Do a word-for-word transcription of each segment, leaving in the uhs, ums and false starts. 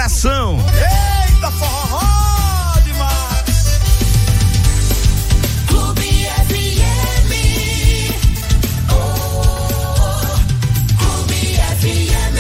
coração. Eita, forró demais. Clube F M. Oh, Clube F M.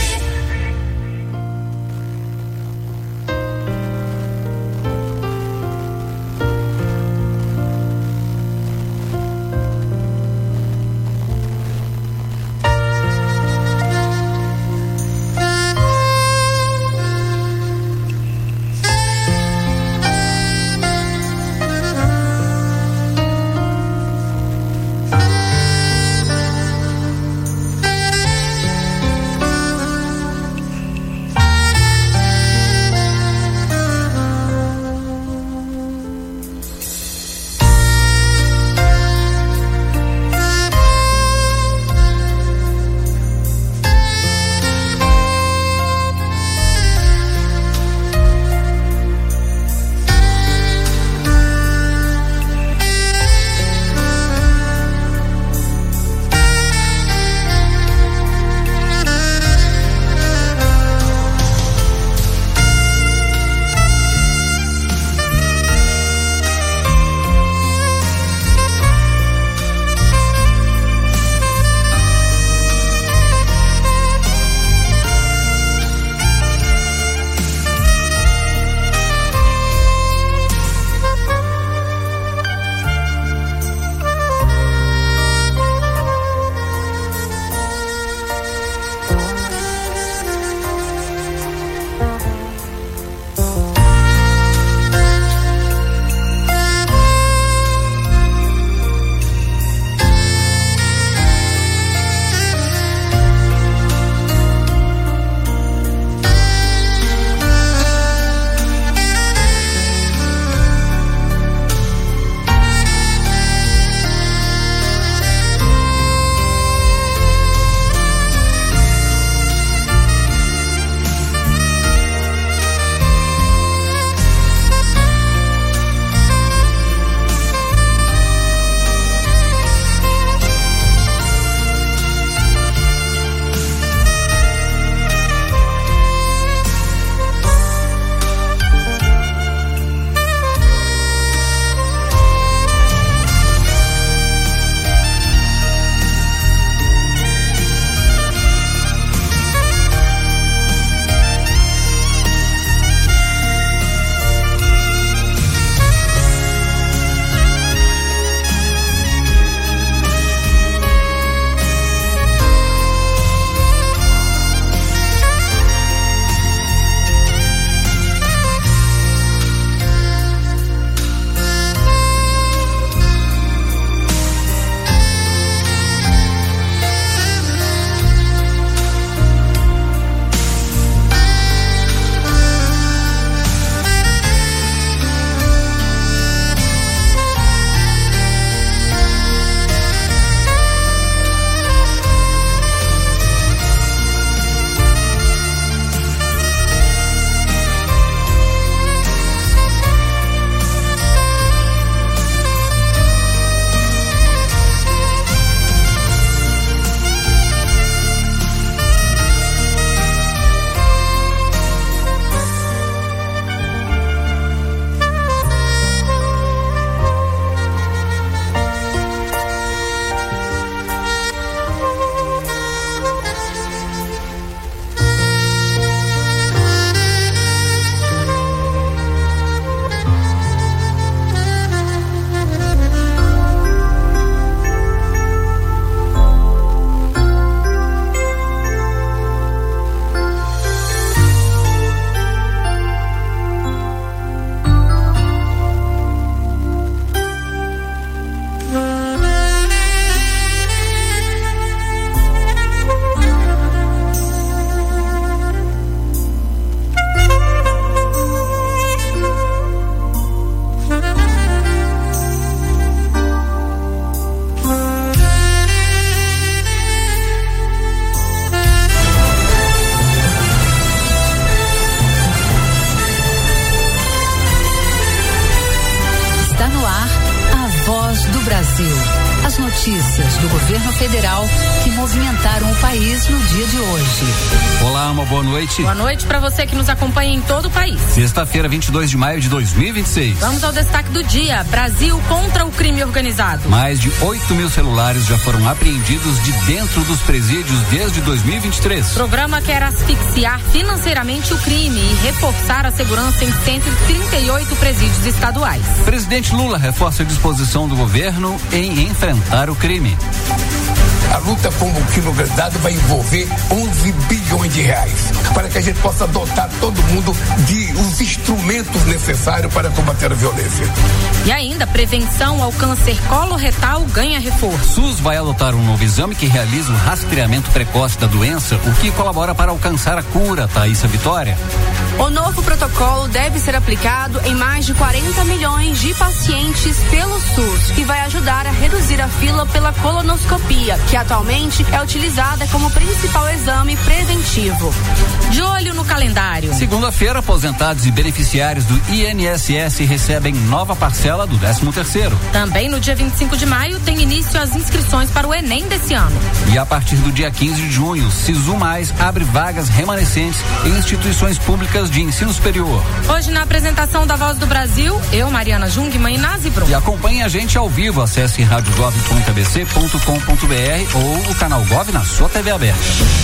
Brasil, As notícias do governo federal que movimentaram o país no dia de hoje. Olá, uma boa noite. Boa noite para você que nos acompanha em todo o país. Sexta-feira, vinte e dois de maio de dois mil e vinte e seis. Vamos ao destaque do dia. Brasil contra o crime organizado. Mais de oito mil celulares já foram apreendidos de dentro dos presídios desde dois mil e vinte e três. O programa quer asfixiar financeiramente o crime e reforçar a segurança em cento e trinta e oito presídios estaduais. Presidente Lula reforça a disposição do governo em enfrentar o crime. A luta contra o crime organizado vai envolver onze bilhões de reais para que a gente possa dotar todo mundo de os instrumentos necessários para combater a violência. E ainda, prevenção ao câncer coloretal ganha reforço. SUS vai adotar um novo exame que realiza o rastreamento precoce da doença, o que colabora para alcançar a cura. Thaísa Vitória. O novo protocolo deve ser aplicado em mais de quarenta milhões de pacientes pelo SUS e vai ajudar a reduzir a fila pela colonoscopia, que atualmente é utilizada como principal exame preventivo. De olho no calendário. Segunda-feira, aposentados e beneficiários do I N S S recebem nova parcela do décimo terceiro. Também no dia vinte e cinco de maio tem início as inscrições para o Enem desse ano. E a partir do dia quinze de junho, Sisu Mais abre vagas remanescentes em instituições públicas de ensino superior. Hoje, na apresentação da Voz do Brasil, eu, Mariana Jungmann e Nazi Brum. E acompanhe a gente ao vivo. Acesse rádio gov ponto a b c ponto com ponto b r ou o canal Gov na sua T V aberta.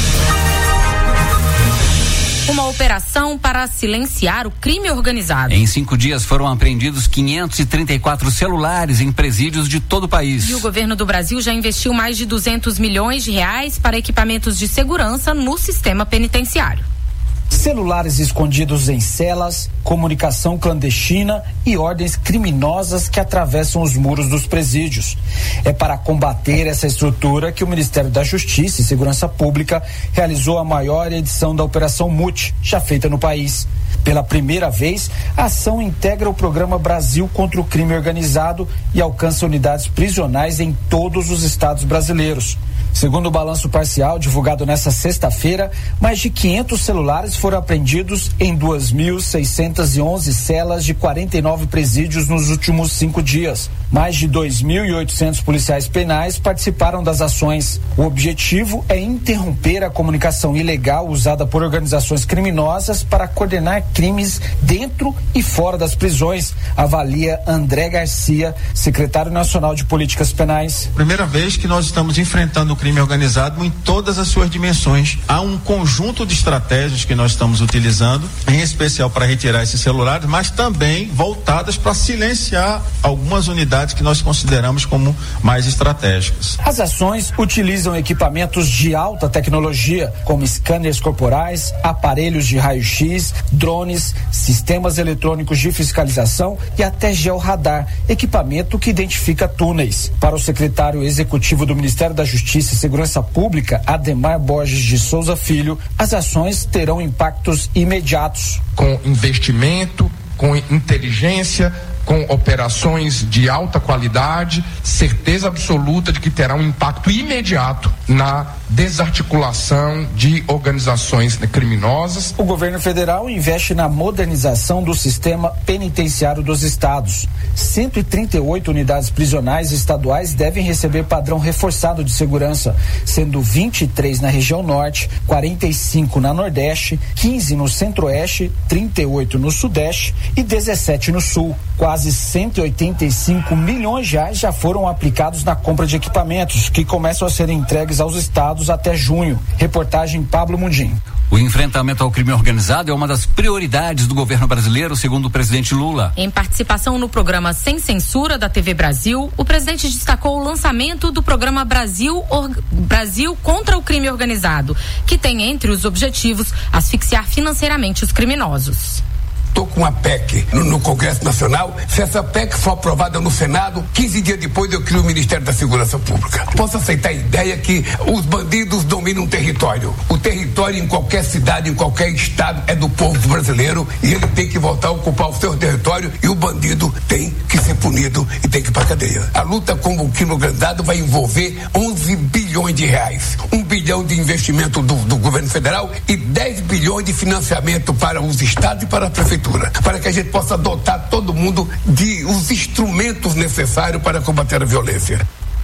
Uma operação para silenciar o crime organizado. Em cinco dias foram apreendidos quinhentos e trinta e quatro celulares em presídios de todo o país. E o governo do Brasil já investiu mais de duzentos milhões de reais para equipamentos de segurança no sistema penitenciário. Celulares escondidos em celas, comunicação clandestina e ordens criminosas que atravessam os muros dos presídios. É para combater essa estrutura que o Ministério da Justiça e Segurança Pública realizou a maior edição da Operação Mute, já feita no país. Pela primeira vez, a ação integra o programa Brasil contra o Crime Organizado e alcança unidades prisionais em todos os estados brasileiros. Segundo o balanço parcial divulgado nesta sexta-feira, mais de quinhentos celulares foram apreendidos em duas mil seiscentas e onze celas de quarenta e nove presídios nos últimos cinco dias. Mais de dois mil e oitocentos policiais penais participaram das ações. O objetivo é interromper a comunicação ilegal usada por organizações criminosas para coordenar crimes dentro e fora das prisões, avalia André Garcia, secretário nacional de Políticas Penais. Primeira vez que nós estamos enfrentando o crime organizado em todas as suas dimensões. Há um conjunto de estratégias que nós estamos utilizando, em especial para retirar esses celulares, mas também voltadas para silenciar algumas unidades que nós consideramos como mais estratégicas. As ações utilizam equipamentos de alta tecnologia, como scanners corporais, aparelhos de raio-x, drones, sistemas eletrônicos de fiscalização e até georradar, equipamento que identifica túneis. Para o secretário executivo do Ministério da Justiça e Segurança Pública, Ademar Borges de Souza Filho, as ações terão impactos imediatos. Com investimento, com inteligência, com operações de alta qualidade, certeza absoluta de que terá um impacto imediato na desarticulação de organizações criminosas. O governo federal investe na modernização do sistema penitenciário dos estados. cento e trinta e oito unidades prisionais estaduais devem receber padrão reforçado de segurança, sendo vinte e três na região norte, quarenta e cinco na nordeste, quinze no centro-oeste, trinta e oito no sudeste e dezessete no sul. Quase cento e oitenta e cinco milhões de reais já foram aplicados na compra de equipamentos, que começam a ser entregues aos estados até junho. Reportagem Pablo Mundim. O enfrentamento ao crime organizado é uma das prioridades do governo brasileiro, segundo o presidente Lula. Em participação no programa Sem Censura da T V Brasil, o presidente destacou o lançamento do programa Brasil, Or... Brasil contra o Crime Organizado, que tem entre os objetivos asfixiar financeiramente os criminosos. Estou com uma P E C no, no Congresso Nacional. Se essa P E C for aprovada no Senado, quinze dias depois eu crio o Ministério da Segurança Pública. Posso aceitar a ideia que os bandidos dominam o território. O território em qualquer cidade, em qualquer estado, é do povo brasileiro e ele tem que voltar a ocupar o seu território e o bandido tem que ser punido e tem que ir para a cadeia. A luta contra o crime organizado vai envolver onze bilhões de reais. Um bilhão de investimento do, do governo federal e dez bilhões de financiamento para os estados e para a prefeitura, para que a gente possa dotar todo mundo de os instrumentos necessários para combater a violência. A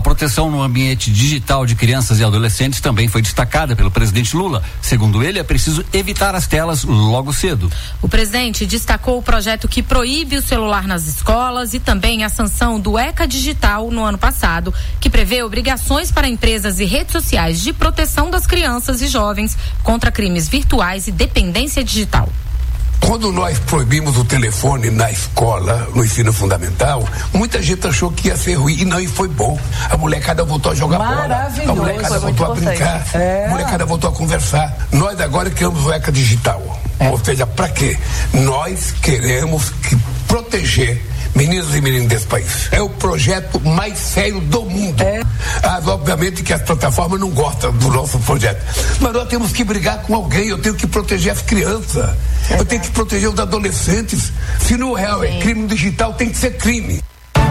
proteção no ambiente digital de crianças e adolescentes também foi destacada pelo presidente Lula. Segundo ele, é preciso evitar as telas logo cedo. O presidente destacou o projeto que proíbe o celular nas escolas e também a sanção do ECA Digital no ano passado, que prevê obrigações para empresas e redes sociais de proteção das crianças e jovens contra crimes virtuais e dependência digital. Quando nós proibimos o telefone na escola, no ensino fundamental, muita gente achou que ia ser ruim e não, e foi bom. A molecada voltou a jogar bola, a molecada voltou a brincar, é. a molecada voltou a conversar. Nós agora criamos o ECA Digital. É. Ou seja, para quê? Nós queremos que proteger meninos e meninas desse país. É o projeto mais sério do mundo. É. Ah, obviamente que as plataformas não gostam do nosso projeto. Mas nós temos que brigar com alguém. Eu tenho que proteger as crianças. É. Eu tenho que proteger os adolescentes. Se no real é crime digital, tem que ser crime.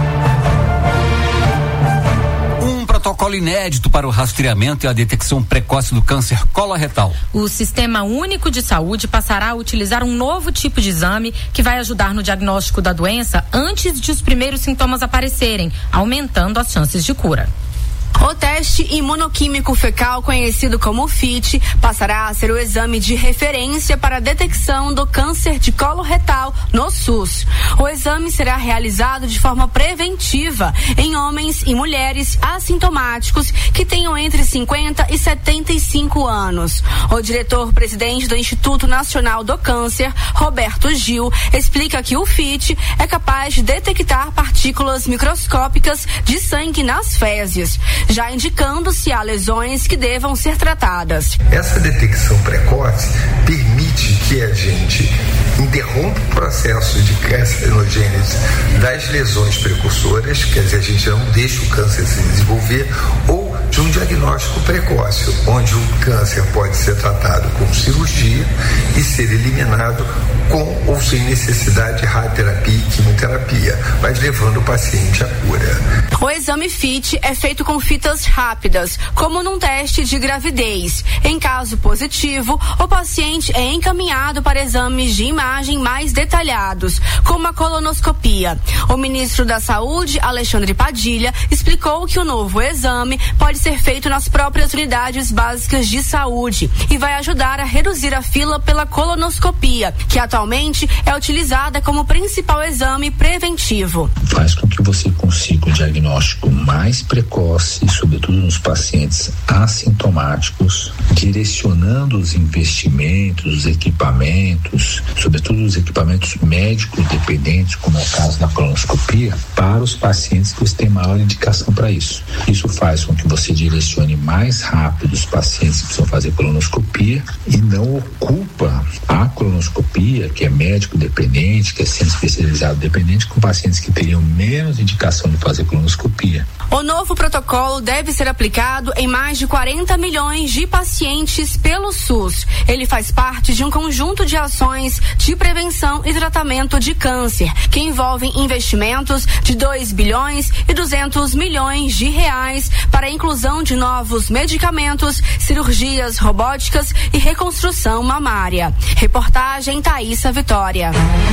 Protocolo inédito para o rastreamento e a detecção precoce do câncer coloretal. O Sistema Único de Saúde passará a utilizar um novo tipo de exame que vai ajudar no diagnóstico da doença antes de os primeiros sintomas aparecerem, aumentando as chances de cura. O teste imunoquímico fecal, conhecido como F I T, passará a ser o exame de referência para a detecção do câncer de colo retal no SUS. O exame será realizado de forma preventiva em homens e mulheres assintomáticos que tenham entre cinquenta e setenta e cinco anos. O diretor-presidente do Instituto Nacional do Câncer, Roberto Gil, explica que o F I T é capaz de detectar partículas microscópicas de sangue nas fezes, já indicando se há lesões que devam ser tratadas. Essa detecção precoce permite que a gente interrompa o processo de carcinogênese das lesões precursoras, quer dizer, a gente não deixa o câncer se desenvolver, ou de um diagnóstico precoce, onde o câncer pode ser tratado com cirurgia e ser eliminado com ou sem necessidade de radioterapia e quimioterapia, mas levando o paciente à cura. O exame F I T é feito com fitas rápidas, como num teste de gravidez. Em caso positivo, o paciente é encaminhado para exames de imagem mais detalhados, como a colonoscopia. O ministro da Saúde, Alexandre Padilha, explicou que o novo exame pode ser feito nas próprias unidades básicas de saúde e vai ajudar a reduzir a fila pela colonoscopia, que atualmente é utilizada como principal exame preventivo. Faz com que você consiga um diagnóstico mais precoce, sobretudo nos pacientes assintomáticos, direcionando os investimentos, os equipamentos, sobretudo os equipamentos médicos dependentes, como é o caso da colonoscopia, para os pacientes que têm maior indicação para isso. Isso faz com que você direcione mais rápido os pacientes que precisam fazer colonoscopia e não ocupa a colonoscopia, que é médico dependente, que é centro especializado dependente, com pacientes que teriam menos indicação de fazer colonoscopia. O novo protocolo deve ser aplicado em mais de quarenta milhões de pacientes pelo SUS. Ele faz parte de um conjunto de ações de prevenção e tratamento de câncer, que envolvem investimentos de dois bilhões e duzentos milhões de reais para a inclusão de novos medicamentos, cirurgias robóticas e reconstrução mamária. Reportagem Thaísa Vitória.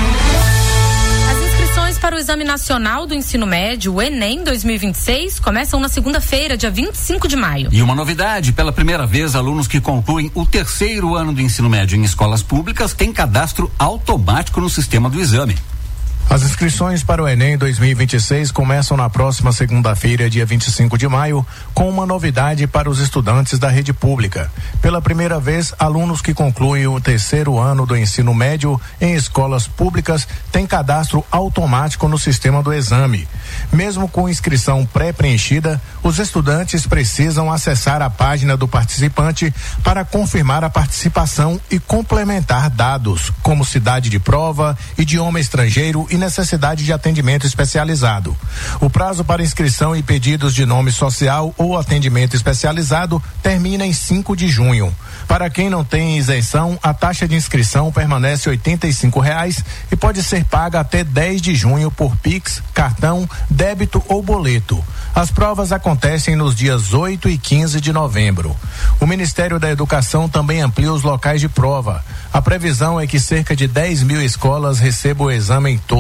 As inscrições para o Exame Nacional do Ensino Médio, o Enem dois mil e vinte e seis, começam na segunda-feira, dia vinte e cinco de maio. E uma novidade, pela primeira vez, alunos que concluem o terceiro ano do ensino médio em escolas públicas têm cadastro automático no sistema do exame. As inscrições para o Enem dois mil e vinte e seis começam na próxima segunda-feira, dia vinte e cinco de maio, com uma novidade para os estudantes da rede pública. Pela primeira vez, alunos que concluem o terceiro ano do ensino médio em escolas públicas têm cadastro automático no sistema do exame. Mesmo com inscrição pré-preenchida, os estudantes precisam acessar a página do participante para confirmar a participação e complementar dados, como cidade de prova, idioma estrangeiro e necessidade de atendimento especializado. O prazo para inscrição e pedidos de nome social ou atendimento especializado termina em cinco de junho. Para quem não tem isenção, a taxa de inscrição permanece oitenta e cinco reais e pode ser paga até dez de junho por Pix, cartão, débito ou boleto. As provas acontecem nos dias oito e quinze de novembro. O Ministério da Educação também amplia os locais de prova. A previsão é que cerca de dez mil escolas recebam o exame em todo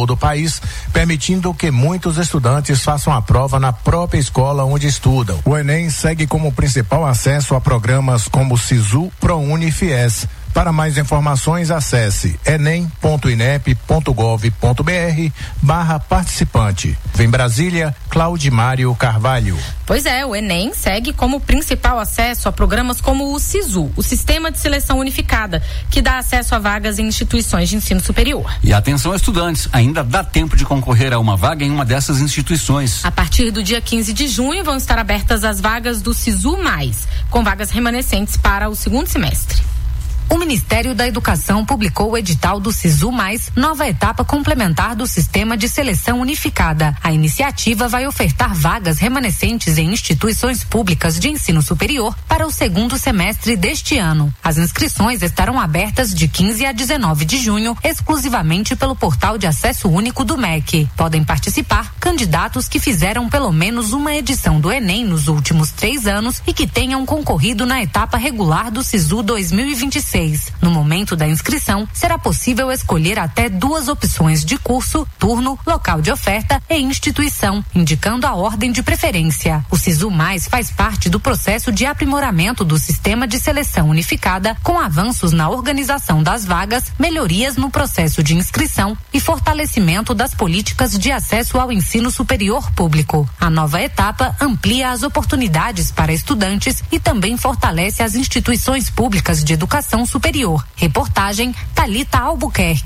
todo o país, permitindo que muitos estudantes façam a prova na própria escola onde estudam. O Enem segue como principal acesso a programas como Sisu, ProUni e Fies. Para mais informações, acesse enem ponto inep ponto gov ponto br barra participante. Em Brasília, Claudimário Carvalho. Pois é, o Enem segue como principal acesso a programas como o Sisu, o Sistema de Seleção Unificada, que dá acesso a vagas em instituições de ensino superior. E atenção, estudantes, ainda dá tempo de concorrer a uma vaga em uma dessas instituições. A partir do dia quinze de junho vão estar abertas as vagas do Sisu Mais, com vagas remanescentes para o segundo semestre. O Ministério da Educação publicou o edital do Sisu Mais, nova etapa complementar do Sistema de Seleção Unificada. A iniciativa vai ofertar vagas remanescentes em instituições públicas de ensino superior para o segundo semestre deste ano. As inscrições estarão abertas de quinze a dezenove de junho, exclusivamente pelo portal de acesso único do M E C. Podem participar candidatos que fizeram pelo menos uma edição do Enem nos últimos três anos e que tenham concorrido na etapa regular do Sisu dois mil e vinte e seis. No momento da inscrição, será possível escolher até duas opções de curso, turno, local de oferta e instituição, indicando a ordem de preferência. O Sisu Mais faz parte do processo de aprimoramento do Sistema de Seleção Unificada, com avanços na organização das vagas, melhorias no processo de inscrição e fortalecimento das políticas de acesso ao ensino superior público. A nova etapa amplia as oportunidades para estudantes e também fortalece as instituições públicas de educação superior. Reportagem Thalita Albuquerque.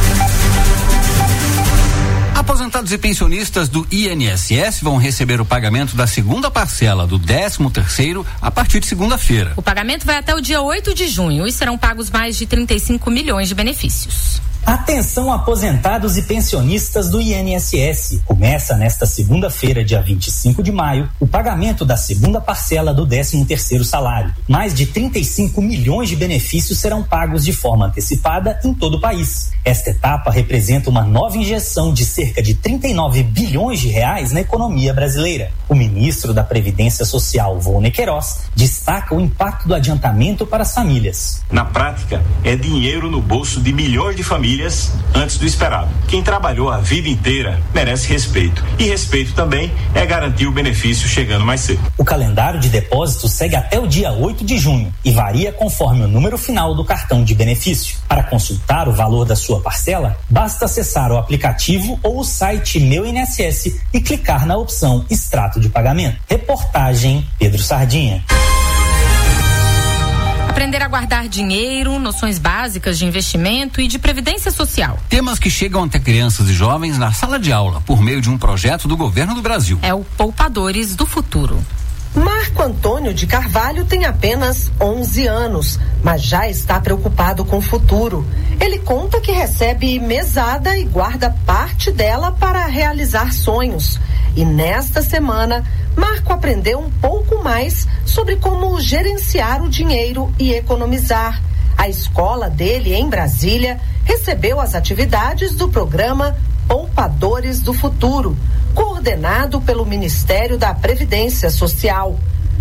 Aposentados e pensionistas do I N S S vão receber o pagamento da segunda parcela do décimo terceiro a partir de segunda-feira. O pagamento vai até o dia oito de junho e serão pagos mais de trinta e cinco milhões de benefícios. Atenção, aposentados e pensionistas do I N S S. Começa nesta segunda-feira, dia vinte e cinco de maio, o pagamento da segunda parcela do décimo terceiro salário. Mais de trinta e cinco milhões de benefícios serão pagos de forma antecipada em todo o país. Esta etapa representa uma nova injeção de cerca de trinta e nove bilhões de reais na economia brasileira. O ministro da Previdência Social, Volney Queiroz, destaca o impacto do adiantamento para as famílias. Na prática, é dinheiro no bolso de milhões de famílias antes do esperado. Quem trabalhou a vida inteira merece respeito. E respeito também é garantir o benefício chegando mais cedo. O calendário de depósitos segue até o dia oito de junho e varia conforme o número final do cartão de benefício. Para consultar o valor da sua parcela, basta acessar o aplicativo ou o site Meu I N S S e clicar na opção Extrato de Pagamento. Reportagem Pedro Sardinha. Aprender a guardar dinheiro, noções básicas de investimento e de previdência social. Temas que chegam até crianças e jovens na sala de aula por meio de um projeto do governo do Brasil. É o Poupadores do Futuro. Marco Antônio de Carvalho tem apenas onze anos, mas já está preocupado com o futuro. Ele conta que recebe mesada e guarda parte dela para realizar sonhos. E nesta semana, Marco aprendeu um pouco mais sobre como gerenciar o dinheiro e economizar. A escola dele, em Brasília, recebeu as atividades do programa Poupadores do Futuro, coordenado pelo Ministério da Previdência Social.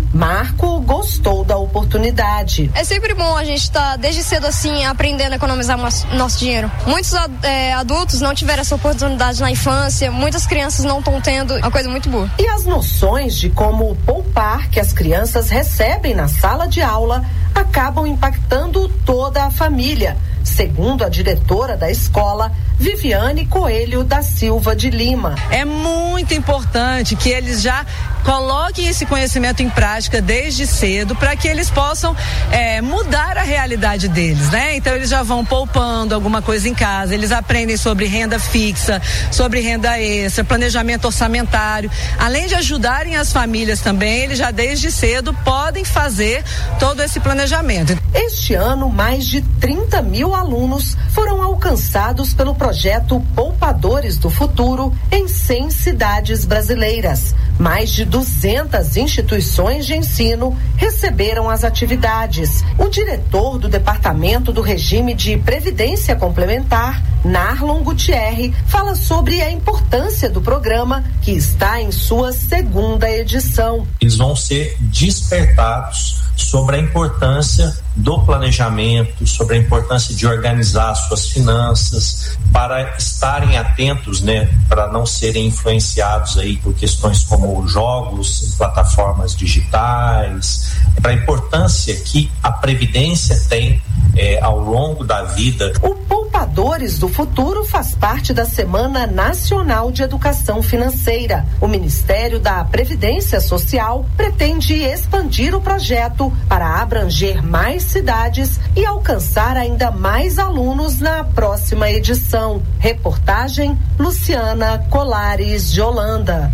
Marco gostou da oportunidade. É sempre bom a gente estar tá, desde cedo assim aprendendo a economizar nosso, nosso dinheiro. Muitos é, adultos não tiveram essa oportunidade na infância, muitas crianças não estão tendo, é uma coisa muito boa. E as noções de como poupar que as crianças recebem na sala de aula acabam impactando toda a família, segundo a diretora da escola, Viviane Coelho da Silva de Lima. É muito importante que eles já coloquem esse conhecimento em prática desde cedo para que eles possam é, mudar a realidade deles, né? Então eles já vão poupando alguma coisa em casa, eles aprendem sobre renda fixa, sobre renda extra, planejamento orçamentário, além de ajudarem as famílias também, eles já desde cedo podem fazer todo esse planejamento. Este ano, mais de trinta mil alunos foram alcançados pelo projeto Poupadores do Futuro em cem cidades brasileiras. Mais de duzentas instituições de ensino receberam as atividades. O diretor do Departamento do Regime de Previdência Complementar, Narlon Gutierre, fala sobre a importância do programa, que está em sua segunda edição. Eles vão ser despertados sobre a importância do planejamento, sobre a importância de organizar suas finanças, para estarem atentos, né, para não serem influenciados aí por questões como jogos em plataformas digitais, para a importância que a previdência tem é, ao longo da vida. O Poupadores do Futuro faz parte da Semana Nacional de Educação Financeira. O Ministério da Previdência Social pretende expandir o projeto para abranger mais cidades e alcançar ainda mais alunos na próxima edição. Reportagem Luciana Colares de Holanda.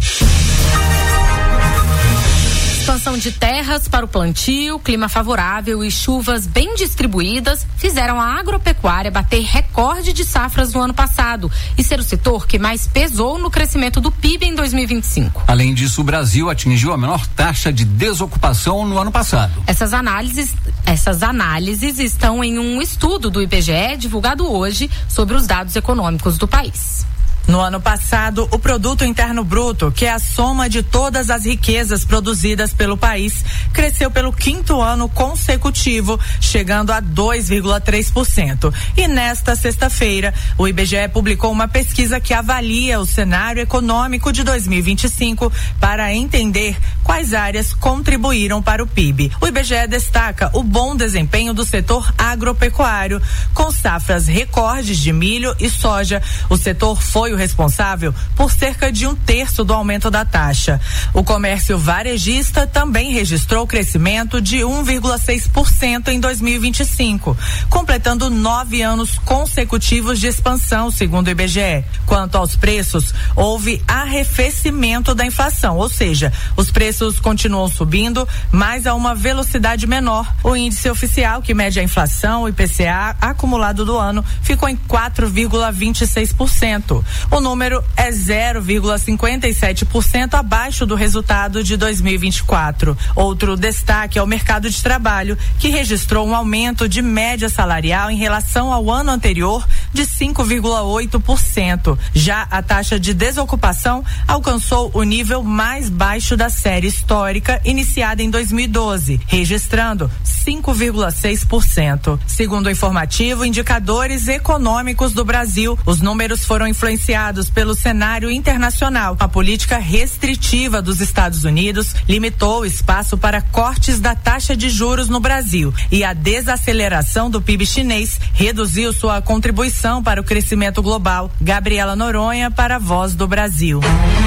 Expansão de terras para o plantio, clima favorável e chuvas bem distribuídas fizeram a agropecuária bater recorde de safras no ano passado e ser o setor que mais pesou no crescimento do P I B em dois mil e vinte e cinco. Além disso, o Brasil atingiu a menor taxa de desocupação no ano passado. Essas análises, essas análises estão em um estudo do I B G E divulgado hoje sobre os dados econômicos do país. No ano passado, o Produto Interno Bruto, que é a soma de todas as riquezas produzidas pelo país, cresceu pelo quinto ano consecutivo, chegando a dois vírgula três por cento. E nesta sexta-feira, o I B G E publicou uma pesquisa que avalia o cenário econômico de dois mil e vinte e cinco para entender quais áreas contribuíram para o P I B. O I B G E destaca o bom desempenho do setor agropecuário, com safras recordes de milho e soja. O setor foi o responsável por cerca de um terço do aumento da taxa. O comércio varejista também registrou crescimento de um vírgula seis por cento em dois mil e vinte e cinco, completando nove anos consecutivos de expansão, segundo o I B G E. Quanto aos preços, houve arrefecimento da inflação, ou seja, os preços continuam subindo, mas a uma velocidade menor. O índice oficial, que mede a inflação, o I P C A, acumulado do ano, ficou em quatro vírgula vinte e seis por cento. O número é zero vírgula cinquenta e sete por cento abaixo do resultado de dois mil e vinte e quatro. Outro destaque é o mercado de trabalho, que registrou um aumento de média salarial em relação ao ano anterior de cinco vírgula oito por cento. Já a taxa de desocupação alcançou o nível mais baixo da série histórica, iniciada em dois mil e doze, registrando cinco vírgula seis por cento. Segundo o informativo Indicadores Econômicos do Brasil, os números foram influenciados pelo cenário internacional. A política restritiva dos Estados Unidos limitou o espaço para cortes da taxa de juros no Brasil e a desaceleração do P I B chinês reduziu sua contribuição para o crescimento global. Gabriela Noronha para a Voz do Brasil.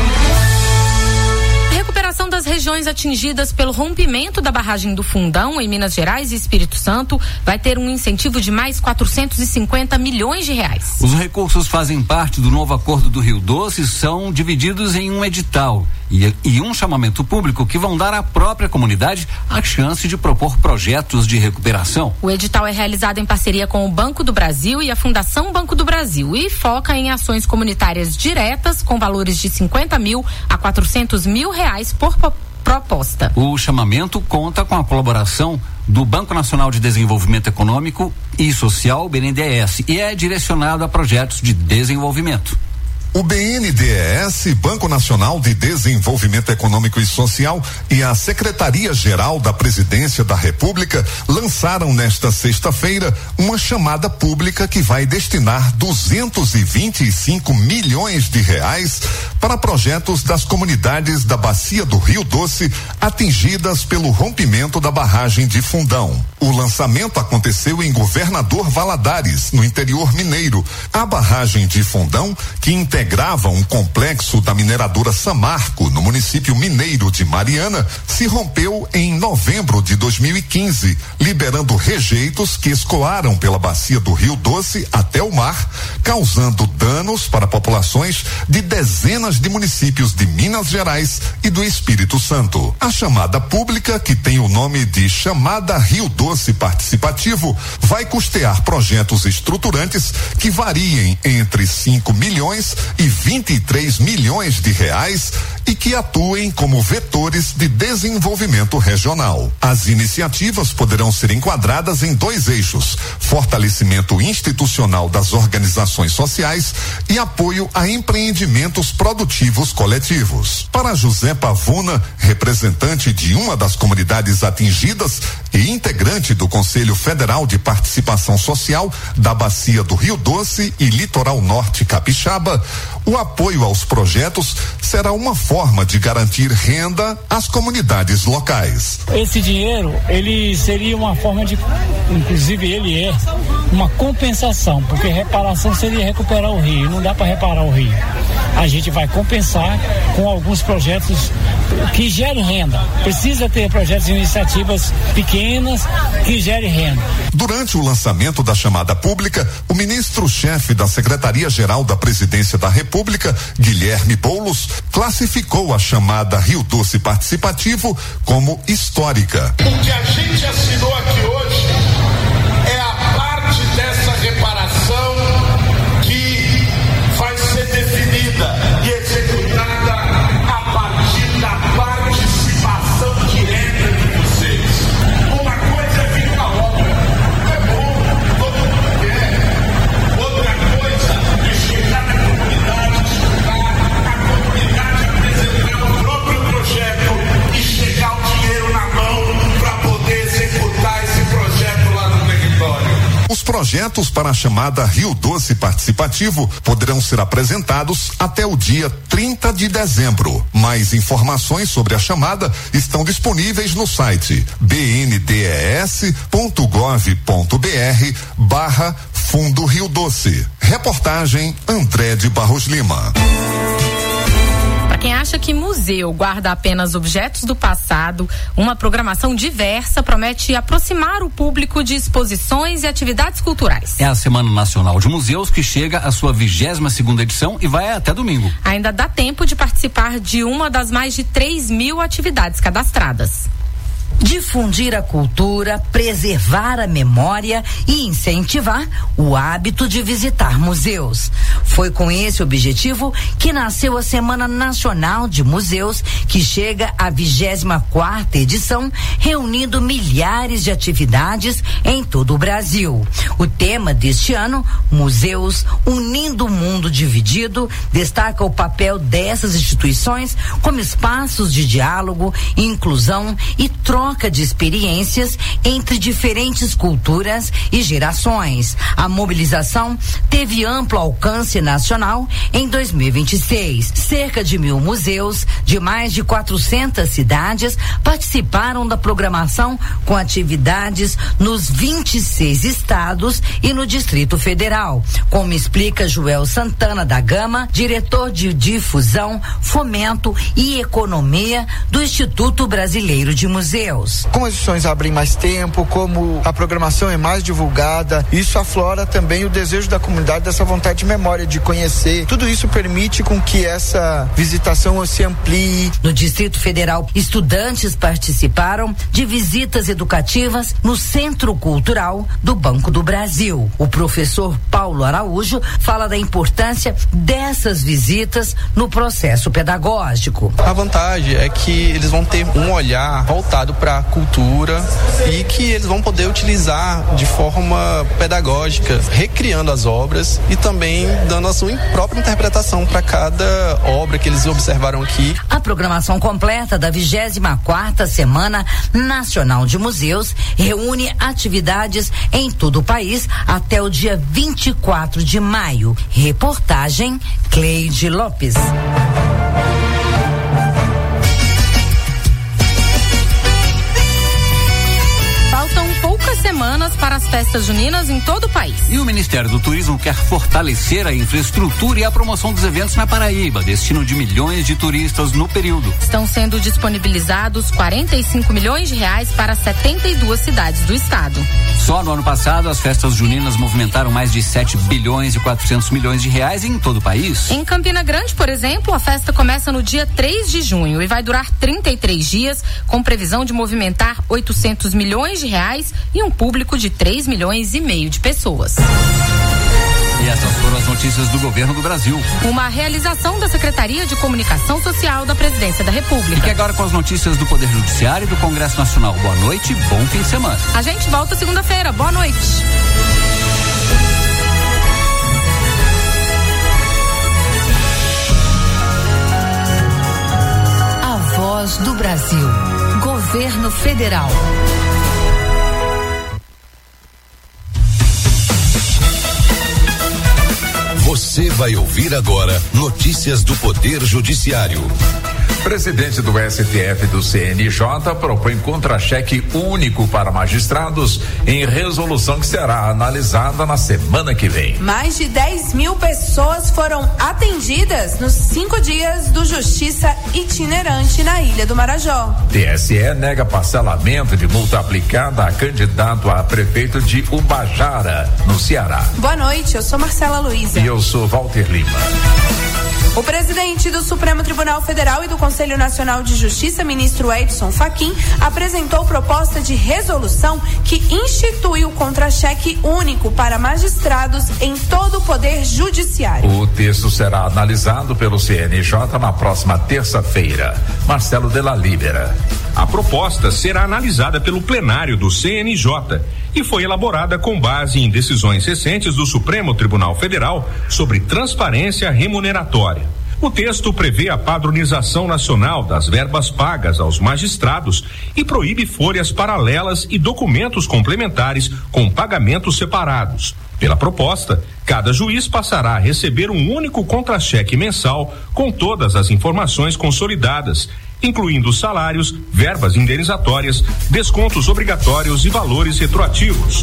Recuperação das regiões atingidas pelo rompimento da barragem do Fundão em Minas Gerais e Espírito Santo vai ter um incentivo de mais quatrocentos e cinquenta milhões de reais. Os recursos fazem parte do novo acordo do Rio Doce e são divididos em um edital e, e um chamamento público que vão dar à própria comunidade a chance de propor projetos de recuperação. O edital é realizado em parceria com o Banco do Brasil e a Fundação Banco do Brasil e foca em ações comunitárias diretas com valores de cinquenta mil a quatrocentos mil reais por proposta. O chamamento conta com a colaboração do Banco Nacional de Desenvolvimento Econômico e Social, B N D E S, e é direcionado a projetos de desenvolvimento. O B N D E S, Banco Nacional de Desenvolvimento Econômico e Social, e a Secretaria-Geral da Presidência da República lançaram nesta sexta-feira uma chamada pública que vai destinar duzentos e vinte e cinco milhões de reais para projetos das comunidades da Bacia do Rio Doce atingidas pelo rompimento da barragem de Fundão. O lançamento aconteceu em Governador Valadares, no interior mineiro. A barragem de Fundão, que integrava um complexo da mineradora Samarco, no município mineiro de Mariana, se rompeu em novembro de dois mil e quinze, liberando rejeitos que escoaram pela bacia do Rio Doce até o mar, causando danos para populações de dezenas de municípios de Minas Gerais e do Espírito Santo. A chamada pública, que tem o nome de Chamada Rio Doce Participativo, vai custear projetos estruturantes que variem entre cinco milhões e vinte e três milhões de reais e que atuem como vetores de desenvolvimento regional. As iniciativas poderão ser enquadradas em dois eixos: fortalecimento institucional das organizações sociais e apoio a empreendimentos produtivos coletivos. Para José Pavuna, representante de uma das comunidades atingidas e integrante do Conselho Federal de Participação Social da Bacia do Rio Doce e Litoral Norte Capixaba, o apoio aos projetos será uma forma de garantir renda às comunidades locais. Esse dinheiro, ele seria uma forma de, inclusive ele é, uma compensação, porque reparação seria recuperar o rio, não dá para reparar o rio. A gente vai compensar com alguns projetos que gerem renda. Precisa ter projetos e iniciativas pequenas que gerem renda. Durante o lançamento da chamada pública, o ministro-chefe da Secretaria-Geral da Presidência da República, Guilherme Boulos, classificou a chamada Rio Doce Participativo como histórica. O que a gente assinou aqui hoje é a parte dessa reparação que vai ser definida e executada a partir da participação direta de vocês. Uma coisa é vir com a obra, é bom, todo mundo quer. Outra coisa é chegar na comunidade, estudar, a comunidade apresentar o próprio projeto e chegar o dinheiro na mão para poder executar esse projeto lá no território. Os projetos para a chamada Rio Doce Participativo poderão ser apresentados até o dia trinta de dezembro. Mais informações sobre a chamada estão disponíveis no site b n d e s ponto gov ponto b r barra Fundo Rio Doce. Reportagem André de Barros Lima. Para quem acha que museu guarda apenas objetos do passado, uma programação diversa promete aproximar o público de exposições e atividades culturais. É a Semana Nacional de Museus que chega à sua vigésima segunda edição e vai até domingo. Ainda dá tempo de participar de uma das mais de três mil atividades cadastradas. Difundir a cultura, preservar a memória e incentivar o hábito de visitar museus. Foi com esse objetivo que nasceu a Semana Nacional de Museus, que chega à vigésima quarta edição, reunindo milhares de atividades em todo o Brasil. O tema deste ano, Museus Unindo o Mundo Dividido, destaca o papel dessas instituições como espaços de diálogo, inclusão e troca de experiências entre diferentes culturas e gerações. A mobilização teve amplo alcance nacional em dois mil e vinte e seis. Cerca de mil museus de mais de quatrocentas cidades participaram da programação com atividades nos vinte e seis estados e no Distrito Federal, como explica Joel Santana da Gama, diretor de difusão, fomento e economia do Instituto Brasileiro de Museus. Como as edições abrem mais tempo, como a programação é mais divulgada, isso aflora também o desejo da comunidade, dessa vontade de memória, de conhecer. Tudo isso permite com que essa visitação se amplie. No Distrito Federal, estudantes participaram de visitas educativas no Centro Cultural do Banco do Brasil. O professor Paulo Araújo fala da importância dessas visitas no processo pedagógico. A vantagem é que eles vão ter um olhar voltado para a cultura e que eles vão poder utilizar de forma pedagógica, recriando as obras e também dando a sua própria interpretação para cada obra que eles observaram aqui. A programação completa da vigésima quarta Semana Nacional de Museus reúne atividades em todo o país até o dia vinte e quatro de maio. Reportagem Cleide Lopes. Semanas para as festas juninas em todo o país. E o Ministério do Turismo quer fortalecer a infraestrutura e a promoção dos eventos na Paraíba, destino de milhões de turistas no período. Estão sendo disponibilizados quarenta e cinco milhões de reais para setenta e duas cidades do estado. Só no ano passado, as festas juninas movimentaram mais de sete bilhões e quatrocentos milhões de reais em todo o país. Em Campina Grande, por exemplo, a festa começa no dia três de junho e vai durar trinta e três dias, com previsão de movimentar oitocentos milhões de reais e um público de três milhões e meio de pessoas. E essas foram as notícias notícias do governo do Brasil. Uma realização da Secretaria de Comunicação Social da Presidência da República. Fique agora com as notícias do Poder Judiciário e do Congresso Nacional. Boa noite, bom fim de semana. A gente volta segunda-feira. Boa noite. A Voz do Brasil. Governo Federal. Você vai ouvir agora notícias do Poder Judiciário. Presidente do S T F do C N J propõe contra-cheque único para magistrados em resolução que será analisada na semana que vem. Mais de dez mil pessoas foram atendidas nos cinco dias do Justiça Itinerante na Ilha do Marajó. T S E nega parcelamento de multa aplicada a candidato a prefeito de Ubajara, no Ceará. Boa noite, eu sou Marcela Luiza. E eu sou Walter Lima. O presidente do Supremo Tribunal Federal e do Conselho Nacional de Justiça, ministro Edson Fachin, apresentou proposta de resolução que institui o contra-cheque único para magistrados em todo o Poder Judiciário. O texto será analisado pelo C N J na próxima terça-feira. Marcelo Della Libera. A proposta será analisada pelo plenário do C N J e foi elaborada com base em decisões recentes do Supremo Tribunal Federal sobre transparência remuneratória. O texto prevê a padronização nacional das verbas pagas aos magistrados e proíbe folhas paralelas e documentos complementares com pagamentos separados. Pela proposta, cada juiz passará a receber um único contra-cheque mensal com todas as informações consolidadas, incluindo salários, verbas indenizatórias, descontos obrigatórios e valores retroativos.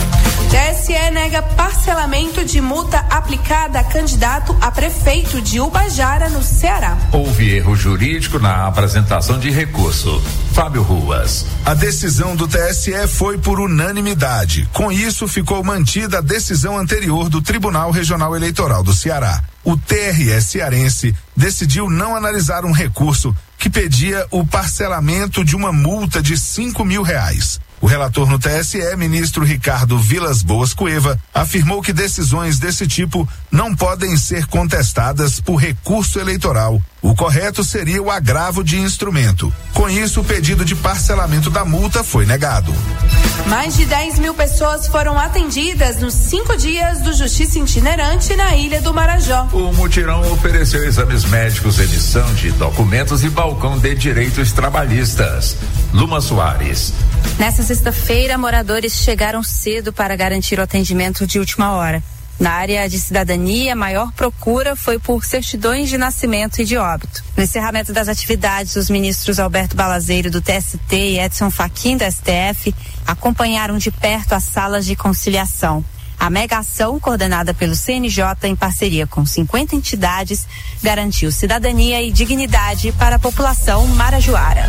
T S E nega parcelamento de multa aplicada a candidato a prefeito de Ubajara, no Ceará. Houve erro jurídico na apresentação de recurso. Fábio Ruas. A decisão do T S E foi por unanimidade. Com isso, ficou mantida a decisão anterior do Tribunal Regional Eleitoral do Ceará. O T R E cearense decidiu não analisar um recurso que pedia o parcelamento de uma multa de cinco mil reais. O relator no T S E, ministro Ricardo Vilas Boas Cueva, afirmou que decisões desse tipo não podem ser contestadas por recurso eleitoral. O correto seria o agravo de instrumento. Com isso, o pedido de parcelamento da multa foi negado. Mais de dez mil pessoas foram atendidas nos cinco dias do Justiça Itinerante na Ilha do Marajó. O mutirão ofereceu exames médicos, emissão de documentos e balcão de direitos trabalhistas. Luma Soares. Nessa sexta-feira, moradores chegaram cedo para garantir o atendimento de última hora. Na área de cidadania, a maior procura foi por certidões de nascimento e de óbito. No encerramento das atividades, os ministros Alberto Balazeiro, do T S T, e Edson Fachin, do S T F, acompanharam de perto as salas de conciliação. A mega ação, coordenada pelo C N J em parceria com cinquenta entidades, garantiu cidadania e dignidade para a população marajoara.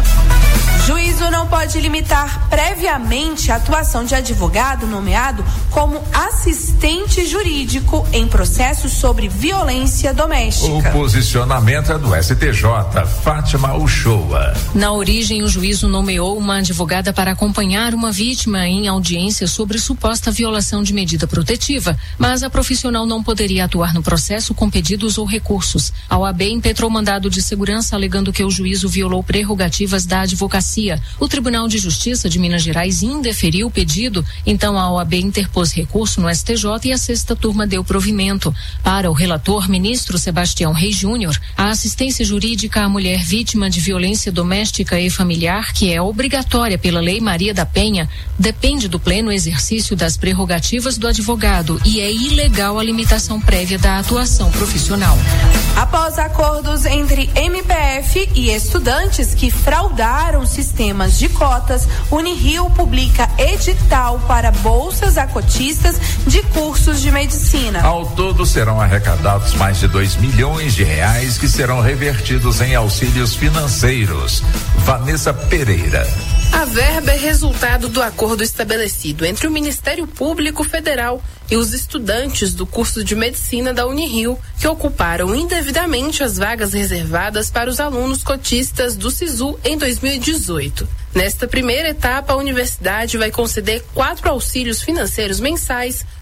Juízo não pode limitar previamente a atuação de advogado nomeado como assistente jurídico em processos sobre violência doméstica. O posicionamento é do S T J, Fátima Uchoa. Na origem, o juízo nomeou uma advogada para acompanhar uma vítima em audiência sobre suposta violação de medida protetiva, mas a profissional não poderia atuar no processo com pedidos ou recursos. A O A B impetrou mandado de segurança alegando que o juízo violou prerrogativas da advocacia. O Tribunal de Justiça de Minas Gerais indeferiu o pedido, então a O A B interpôs recurso no S T J e a sexta turma deu provimento. Para o relator, ministro Sebastião Reis Júnior, a assistência jurídica à mulher vítima de violência doméstica e familiar, que é obrigatória pela Lei Maria da Penha, depende do pleno exercício das prerrogativas do advogado e é ilegal a limitação prévia da atuação profissional. Após acordos entre M P F e estudantes que fraudaram sistemas de cotas, Unirio publica edital para bolsas a cotistas de cursos de medicina. Ao todo serão arrecadados mais de dois milhões de reais que serão revertidos em auxílios financeiros. Vanessa Pereira. A verba é resultado do acordo estabelecido entre o Ministério Público Federal e os estudantes do curso de medicina da Unirio, que ocuparam indevidamente as vagas reservadas para os alunos cotistas do SISU em dois mil e dezoito. Nesta primeira etapa, a universidade vai conceder quatro auxílios financeiros mensais